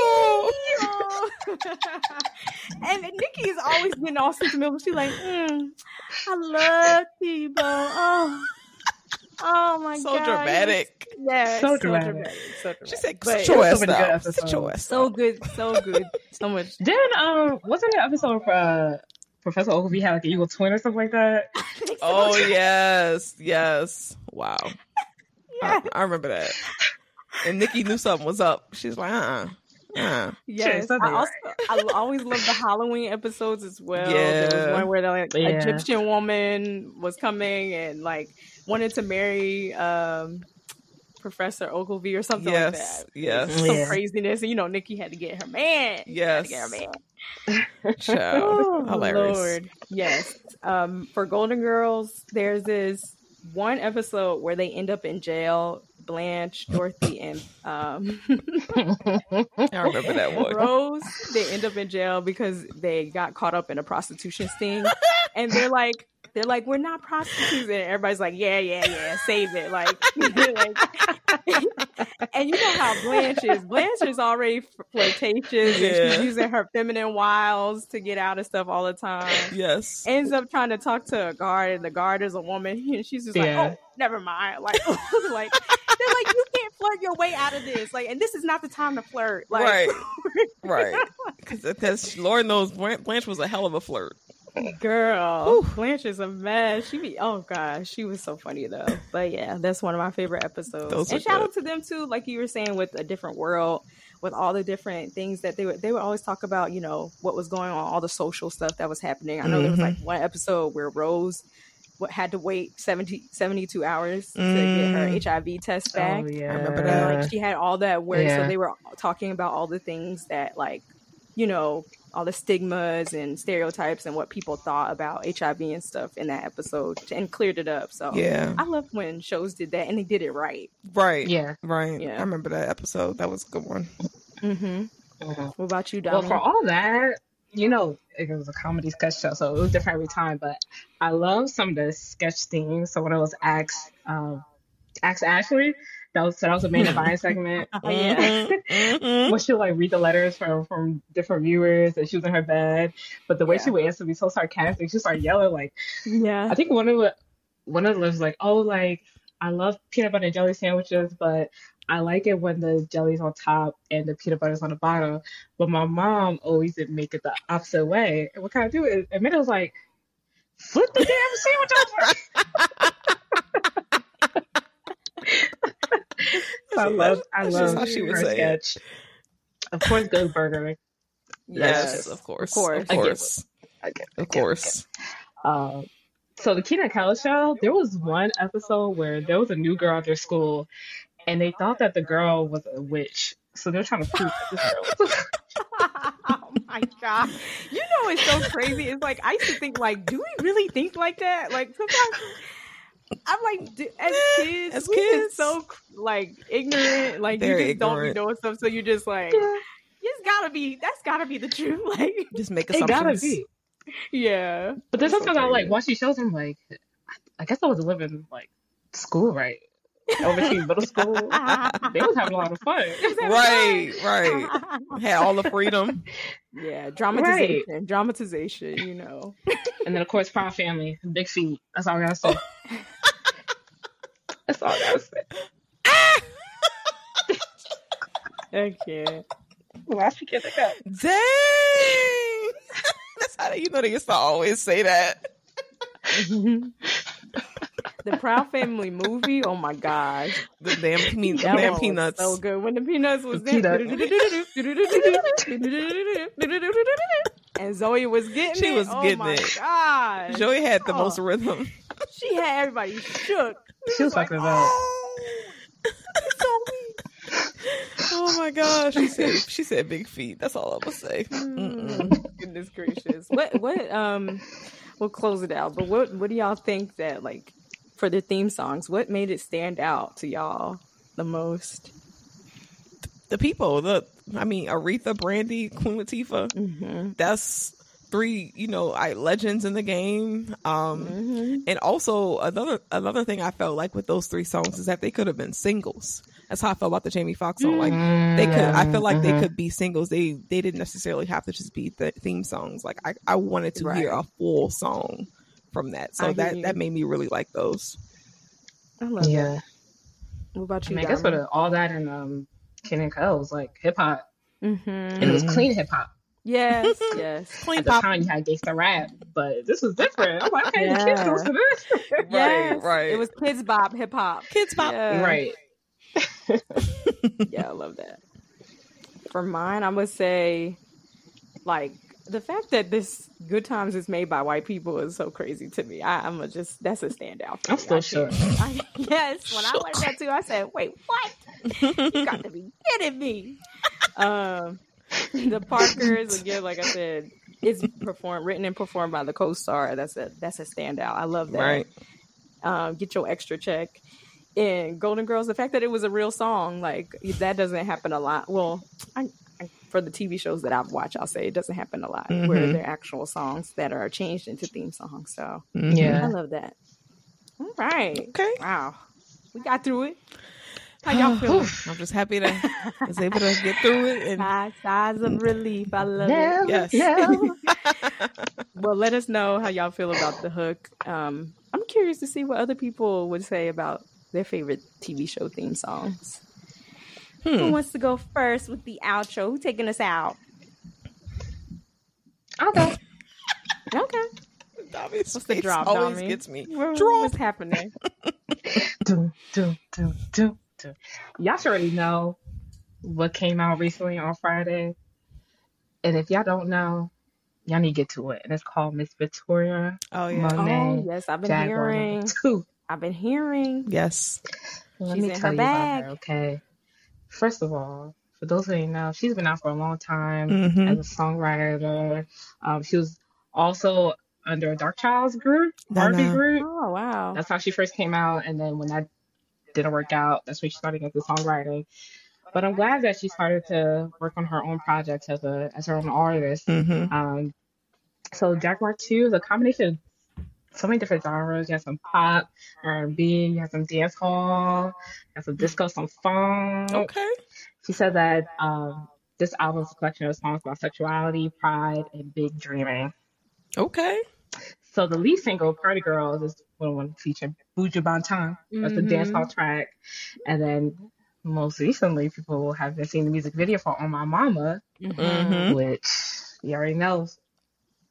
And Nikki is always getting all sentimental. She's like, mm, I love T-Bone. Oh, oh my So god. dramatic. Yeah, So so, dramatic. dramatic. So dramatic. She said, But "Sit your it ass was so many good down. Sit episodes. your ass so down." good, so good, so much. Then um, wasn't there an episode for uh, Professor Ogilvy had like an evil twin or something like that? Oh yes, yes. Wow. Yeah. I, I remember that. And Nikki knew something was up. She's like, uh, uh, uh. Yes, something I also I always love the Halloween episodes as well. There Yeah. was one where the like, Yeah. Egyptian woman was coming and like wanted to marry um, Professor Ogilvy or something like Yes, that. yes, Some Yeah. craziness, and you know Nikki had to get her man. Had yes. to get her man. Child. Oh, Hilarious. Lord. Yes. Um, for Golden Girls, there's this one episode where they end up in jail. Blanche, Dorothy, and um, I remember that one. Rose, they end up in jail because they got caught up in a prostitution sting, and they're like, they're like, we're not prostitutes, and everybody's like, yeah, yeah, yeah, save it, like, like and you know how Blanche is. Blanche is already flirtatious, and Yeah. she's using her feminine wiles to get out of stuff all the time. Yes. Ends up trying to talk to a guard, and the guard is a woman, and she's just Yeah. like, oh, never mind, like, like. They're like, you can't flirt your way out of this. Like, and this is not the time to flirt. Like, Right. Right. Because Lord knows Blanche Blanche was a hell of a flirt. girl, Blanche is a mess. She be, oh gosh, she was so funny though. But yeah, that's one of my favorite episodes. Those and are shout good. out to them too, like you were saying, with A Different World, with all the different things that they would they would always talk about. You know what was going on, all the social stuff that was happening. I know there was like one episode where Rose what had to wait seventy, seventy-two hours to get her Mm. H I V test back. Oh yeah. I remember And that. like she had all that work, Yeah. so they were talking about all the things that, like, you know, all the stigmas and stereotypes and what people thought about H I V and stuff in that episode, and cleared it up. So Yeah. I love when shows did that and they did it right. Right. Yeah. Right. Yeah. I remember that episode. That was a good one. Mm-hmm. Mhm. What about you, Well, Donna? for all that, you know, it was a comedy sketch show, so it was different every time. But I love some of the sketch themes. So when it was Axe, um, Axe Ashley, that was so that was a main Divine segment. Oh, yeah. Mhm. When she would like read the letters from from different viewers, and she was in her bed, but the way Yeah. she would answer would be so sarcastic. She started yelling like, Yeah. I think one of the one of them was like, oh, like I love peanut butter and jelly sandwiches, but I like it when the jelly's on top and the peanut butter's on the bottom. But my mom always did make it the opposite way. And what can I do? And Minna was like, flip the damn sandwich over. So I love, I That's love just how she would her say it. sketch. Of course, Good Burger. Yes, Yes, of course, of course. of course, Okay, of course. Um, so the Kenan Kel show, there was one episode where there was a new girl at their school, and they thought that the girl was a witch. So they're trying to prove that this girl was. Oh my god! You know it's so crazy. It's like I used to think like, do we really think like that? Like sometimes I'm like, do, as kids, As we just kids. so like ignorant. Like Very you just don't ignorant. be doing stuff, so you just like, it's gotta be. That's gotta be the truth. Like, Just make It assumptions. gotta be. yeah. But then That's so sometimes I like crazy. once she shows them like, I guess I was living like school right. Overseas middle school, they was having a lot of fun. Right, right. Had all the freedom. Yeah, dramatization, dramatization. You know. And then of course, Proud Family, Big Feet. That's all I gotta say. That's all I gotta say. I can't. Why she get that? Dang. That's how they, you know they used to always say that. The Proud Family movie. Oh my gosh. The damn, pe- the That damn one peanuts. was so good when the peanuts was The there. And Zoe was getting She it. was Oh getting my it. gosh. Joey had the Oh. most rhythm. She had everybody shook. She was like, talking about. oh, Oh my gosh. She said she said big feet. That's all I would say. mm, goodness gracious. What what um we'll close it out. But what what do y'all think that like for the theme songs, what made it stand out to y'all the most? The people, the I mean Aretha, Brandy, Queen Latifah. Mm-hmm. That's three, you know, I, legends in the game. Um Mm-hmm. and also another another thing I felt like with those three songs is that they could have been singles. That's how I felt about the Jamie Foxx song. Like they could, I feel like they Mhm. could be singles. They they didn't necessarily have to just be the theme songs. Like I, I wanted to hear Right. a full song from that. So I hear that you. that made me really like those. I love that. Yeah, What about I you, mean, I guess for Dharma? the, all that and um, Kenan Kel was like hip hop, Mm-hmm. and it was Mhm. clean hip hop. Yes, yes. Clean At the pop. time, you had gangsta rap, but this was different. I'm like, okay, the Yeah. kids goes to this. Yes, right. It was Kids Bop, hip hop. Kids pop. Yeah. Right. Yeah, I love that. For mine, I would say, like, the fact that this Good Times is made by white people is so crazy to me. I, I'm a just, that's a standout for I'm me. still I shook. can't- I, yes, when I learned that too, I said, wait, what? You got to be kidding me. Um, the Parkers, again, like I said, it's performed, written and performed by the co-star. That's a, that's a standout. I love that. Right. Um, get your extra check. And Golden Girls, the fact that it was a real song, like that doesn't happen a lot. Well, I, I, for the T V shows that I've watched, I'll say it doesn't happen a lot where Mhm. they're actual songs that are changed into theme songs. So Mhm. Yeah. I love that. All right. Okay. Wow. We got through it. How y'all feeling? I'm just happy to was able to get through it and Sigh- Sighs of relief. I love Yeah. it. yes. Yeah. Well, let us know how y'all feel about the hook. Um, I'm curious to see what other people would say about their favorite T V show theme songs. Who Hmm. wants to go first with the outro? Who taking us out? I'll go. Okay. Dami's What's the face drop, always Dami? gets me. Where- Drop. What's happening? Dun, dun, dun, dun, dun. Y'all should already know what came out recently on Friday. And if y'all don't know, y'all need to get to it. And it's called Miss Victoria Oh yeah. Monet Oh, yes, I've been Jaguar hearing. number two. I've been hearing. Yes. Let She's me in tell her you about bag. her, okay? First of all, for those who didn't know, she's been out for a long time Mhm. as a songwriter. Um, she was also under a Dark Child's group, I Barbie know. group. Oh, wow. That's how she first came out, and then when that didn't work out, that's when she started as a songwriter. But I'm glad that she started to work on her own projects as a as her own artist. Mhm. Um, so Jaguar two is a combination of so many different genres. You have some pop, R and B, you have some dance hall, you have some disco, some funk. Okay. She said that um, this album is a collection of songs about sexuality, pride, and big dreaming. Okay. So the lead single, Party Girls, is one one featuring Buju Banton. That's the dance hall track. And then most recently, people have been seeing the music video for On My Mama, Mhm. which you already know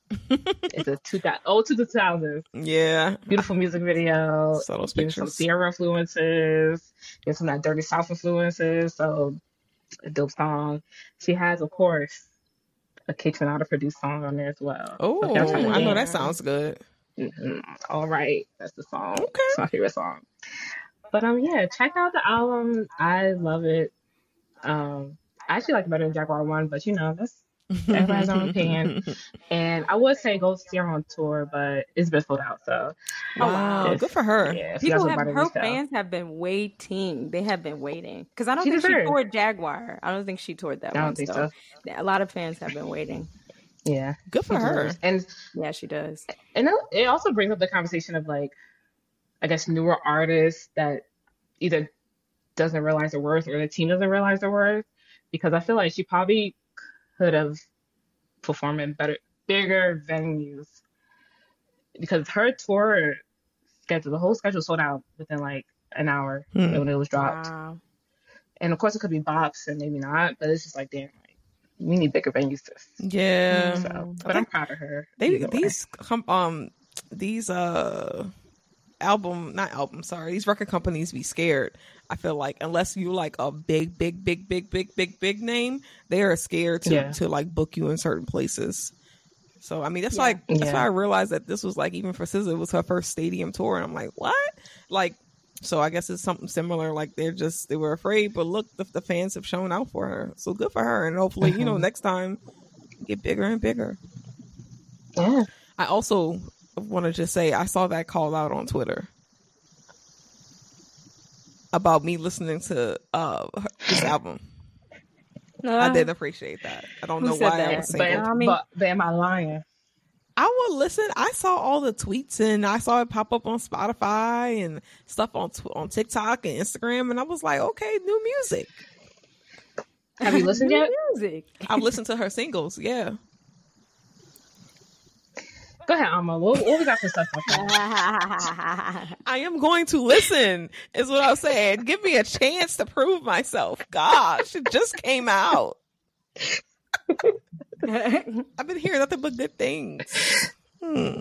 It's a two thousand oh to the two thousands. Yeah. Beautiful music video. Saw those Give some pictures. Sierra influences. Give some that Dirty South influences. So a dope song. She has, of course, a Kate Renata produced song on there as well. Oh, So if y'all trying to I know that dance, sounds good. mhm, all right, that's the song. Okay. It's my favorite song. But um, yeah, check out the album. I love it. Um, I actually like it better than Jaguar One, but you know, that's everybody has their own opinion. And I would say go see her on tour, but it's been sold out. So Wow, if- good for her. yeah, if you People guys have are her resale. fans have been waiting. They have been waiting because I don't She think she deserves. toured Jaguar. I don't think she toured that I one. don't think so so. a lot of fans have been waiting. Yeah, Good for she her. deserves. And Yeah, she does. and it- it also brings up the conversation of like, I guess newer artists that either doesn't realize their worth or the team doesn't realize their worth, because I feel like she probably could have performed in better, bigger venues, because her tour schedule, the whole schedule sold out within like an hour Hmm. when it was dropped. Wow. And of course it could be bops and maybe not, but it's just like, damn, like we need bigger venues to. Yeah. Mm. So, but I'm proud of her. They either way. these com- um these uh album not album sorry these record companies be scared. I feel like unless you like a big big big big big big big name, they are scared to Yeah. to like book you in certain places. So I mean that's Yeah. like that's Yeah. why I realized that this was like, even for S Z A, it was her first stadium tour, and I'm like, what? Like, so I guess it's something similar. Like they're just they were afraid, but look, the, the fans have shown out for her. So good for her, and hopefully you know Mhm. next time get bigger and bigger. Yeah. I also want to just say I saw that call out on Twitter about me listening to uh this album. I didn't appreciate that. I don't Who know said why I that? was But, single. I mean- but, but am I lying? I will listen. I saw all the tweets and I saw it pop up on Spotify and stuff on tw- on TikTok and Instagram, and I was like, okay, new music. Have you listened yet? Music. I've listened to her singles. Yeah. Go ahead, Alma. What, what we got for stuff? Like I am going to listen, is what I'm saying. Give me a chance to prove myself. Gosh, it just came out. I've been hearing nothing but good things. Hmm.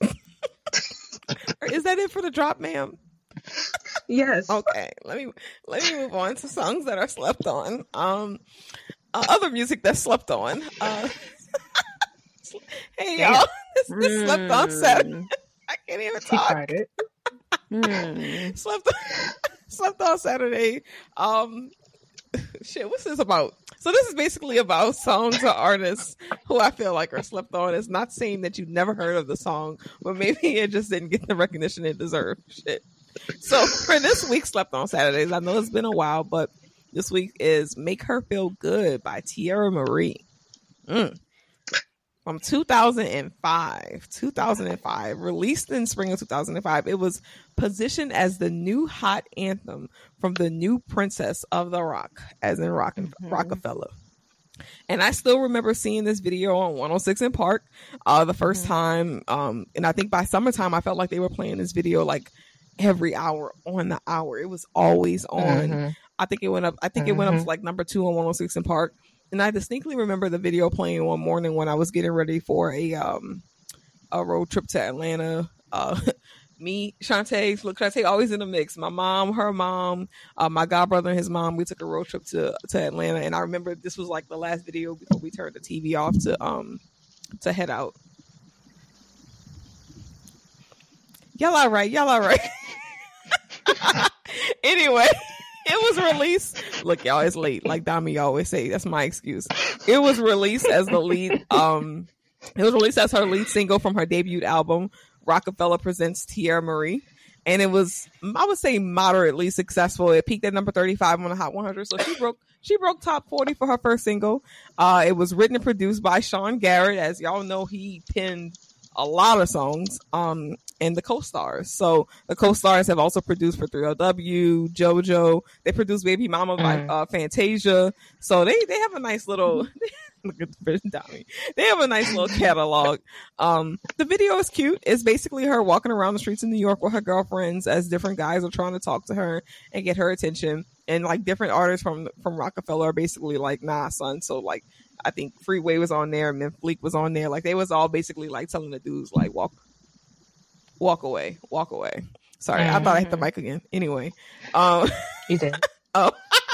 Is that it for the drop, ma'am? yes. Okay, let me let me move on to songs that are slept on. Um, uh, other music that's slept on. Uh, hey y'all, this, this slept on Saturday. I can't even She talk. tried it. Mm. slept slept on Saturday. Um, shit, what's this about? So this is basically about songs or artists who I feel like are slept on. It's not saying that you've never heard of the song, but maybe it just didn't get the recognition it deserved. Shit. So for this week's Slept On Saturdays, I know it's been a while, but this week is Make Her Feel Good by Tierra Marie. Mm. From two thousand five, two thousand five, released in spring of two thousand five. It was positioned as the new hot anthem from the new Princess of the Rock, as in Rock Mhm. Rockefeller. And I still remember seeing this video on one oh six in Park uh, the first Mhm. time. Um, and I think by summertime, I felt like they were playing this video like every hour on the hour. It was always on. Mhm. I think it went up. I think it went up Mhm. to like number two on one oh six in Park. And I distinctly remember the video playing one morning when I was getting ready for a um a road trip to Atlanta. Uh, me, Shantae, look, Shantae always in the mix. My mom, her mom, uh, my godbrother and his mom. We took a road trip to to Atlanta, and I remember this was like the last video before we turned the T V off to um to head out. Y'all all right? Y'all all right? Anyway, it was released. Look, y'all, it's late. Like Dami always say, that's my excuse. It was released as the lead. Um, it was released as her lead single from her debut album, Rockefeller Presents Tierra Marie, and it was, I would say, moderately successful. It peaked at number thirty-five on the Hot one hundred, so she broke she broke top forty for her first single. Uh, it was written and produced by Sean Garrett. As y'all know, he penned a lot of songs. Um, and the co-stars. So the co-stars have also produced for three L W, JoJo. They produced Baby Mama by Mm. uh, Fantasia. So they, they have a nice little, look at the Tommy. They have a nice little catalog. Um, the video is cute. It's basically her walking around the streets in New York with her girlfriends as different guys are trying to talk to her and get her attention. And like different artists from, from Rockefeller are basically like, nah, son. So like, I think Freeway was on there, Memphis Bleak was on there. Like they was all basically like telling the dudes like walk, walk away, walk away. Sorry, mm-hmm. I thought I hit the mic again. Anyway, um, you did. Oh.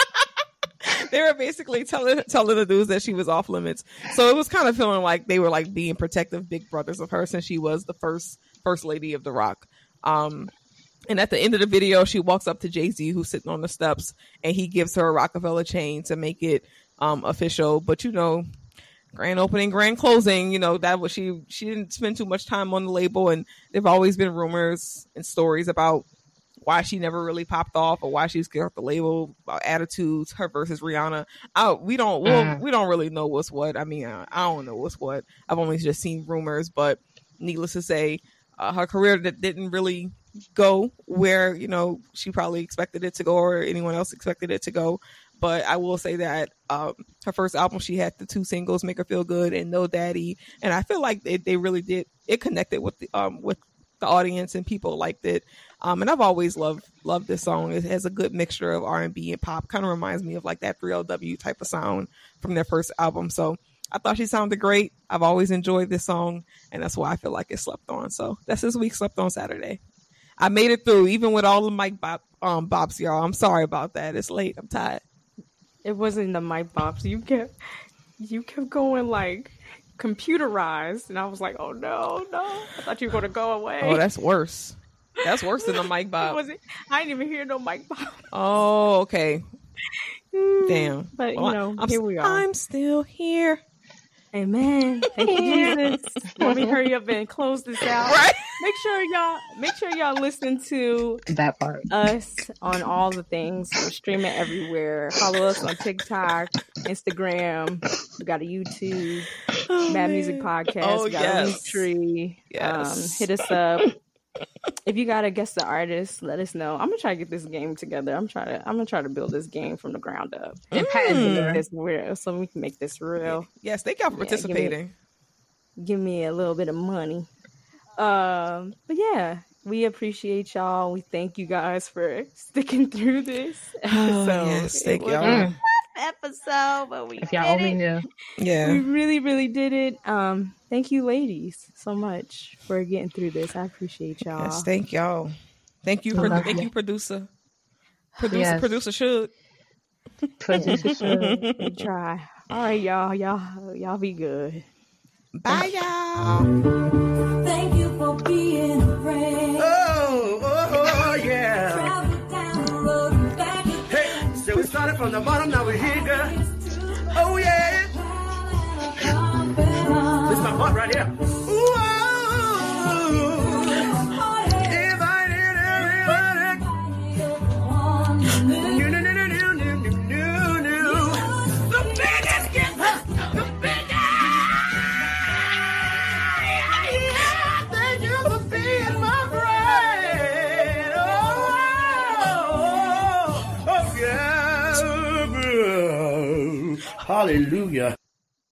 They were basically telling telling the dudes that she was off limits. So it was kind of feeling like they were like being protective big brothers of her since she was the first first lady of the rock. Um, and at the end of the video, she walks up to Jay-Z, who's sitting on the steps, and he gives her a Rockefeller chain to make it um, official. But, you know, grand opening, grand closing, you know, that was she she didn't spend too much time on the label. And there've always been rumors and stories about why she never really popped off or why she's get off the label, about attitudes, her versus Rihanna. I, we don't we'll, mm. we don't really know what's what. I mean, I, I don't know what's what. I've only just seen rumors, but needless to say, uh, her career that didn't really go where, you know, she probably expected it to go or anyone else expected it to go. But I will say that um, her first album, she had the two singles, Make Her Feel Good and No Daddy. And I feel like they, they really did. It connected with the, um, with the audience and people liked it. Um, and I've always loved loved this song. It has a good mixture of R and B and pop. Kind of reminds me of like that three L W type of sound from their first album. So I thought she sounded great. I've always enjoyed this song, and that's why I feel like it slept on. So that's this week slept on Saturday. I made it through, even with all the mic bop, um, bops, y'all. I'm sorry about that. It's late. I'm tired. It wasn't the mic bops. You kept you kept going like computerized, and I was like, oh no, no. I thought you were gonna go away. Oh, that's worse. That's worse than the mic bop. Was it? I didn't even hear no mic bop. Oh, okay. Damn. But well, you know, I'm, here we are. I'm still here. Amen. Thank you, Jesus. Let me hurry up and close this out. Right. Make sure y'all make sure y'all listen to that part. Us on all the things. We're streaming everywhere. Follow us on TikTok, Instagram. We got a YouTube, oh, Mad man. Music Podcast. Oh, we got yes. a Linktree. Yes. Um, hit us up. If you gotta guess the artist, let us know. I'm gonna try to get this game together. I'm trying to. I'm gonna try to build this game from the ground up. And mm. this real, so we can make this real. Yes, thank y'all for yeah, participating. Give me, give me a little bit of money. Um, but yeah, we appreciate y'all. We thank you guys for sticking through this episode. Oh, yes, thank y'all. Mm. Episode, but we if y'all did only it. knew. Yeah, we really, really did it. Um, thank you, ladies, so much for getting through this. I appreciate y'all. Yes, thank y'all. Thank you, for, thank you, producer. Producer, yes. producer should. Producer should. We try. All right, y'all, y'all, y'all be good. Bye, y'all. Thank you for being a friend. Oh, oh, oh yeah. Travel down the road and back again. Hey, so we started from the bottom, now we're here, girl. Oh yeah. This is my part right here. Ooh, oh, if I did everything, new, new, new, new, new, new, new, new. The biggest gift, the biggest. Yeah, thank you for being my friend. Oh, oh, oh yeah. Hallelujah.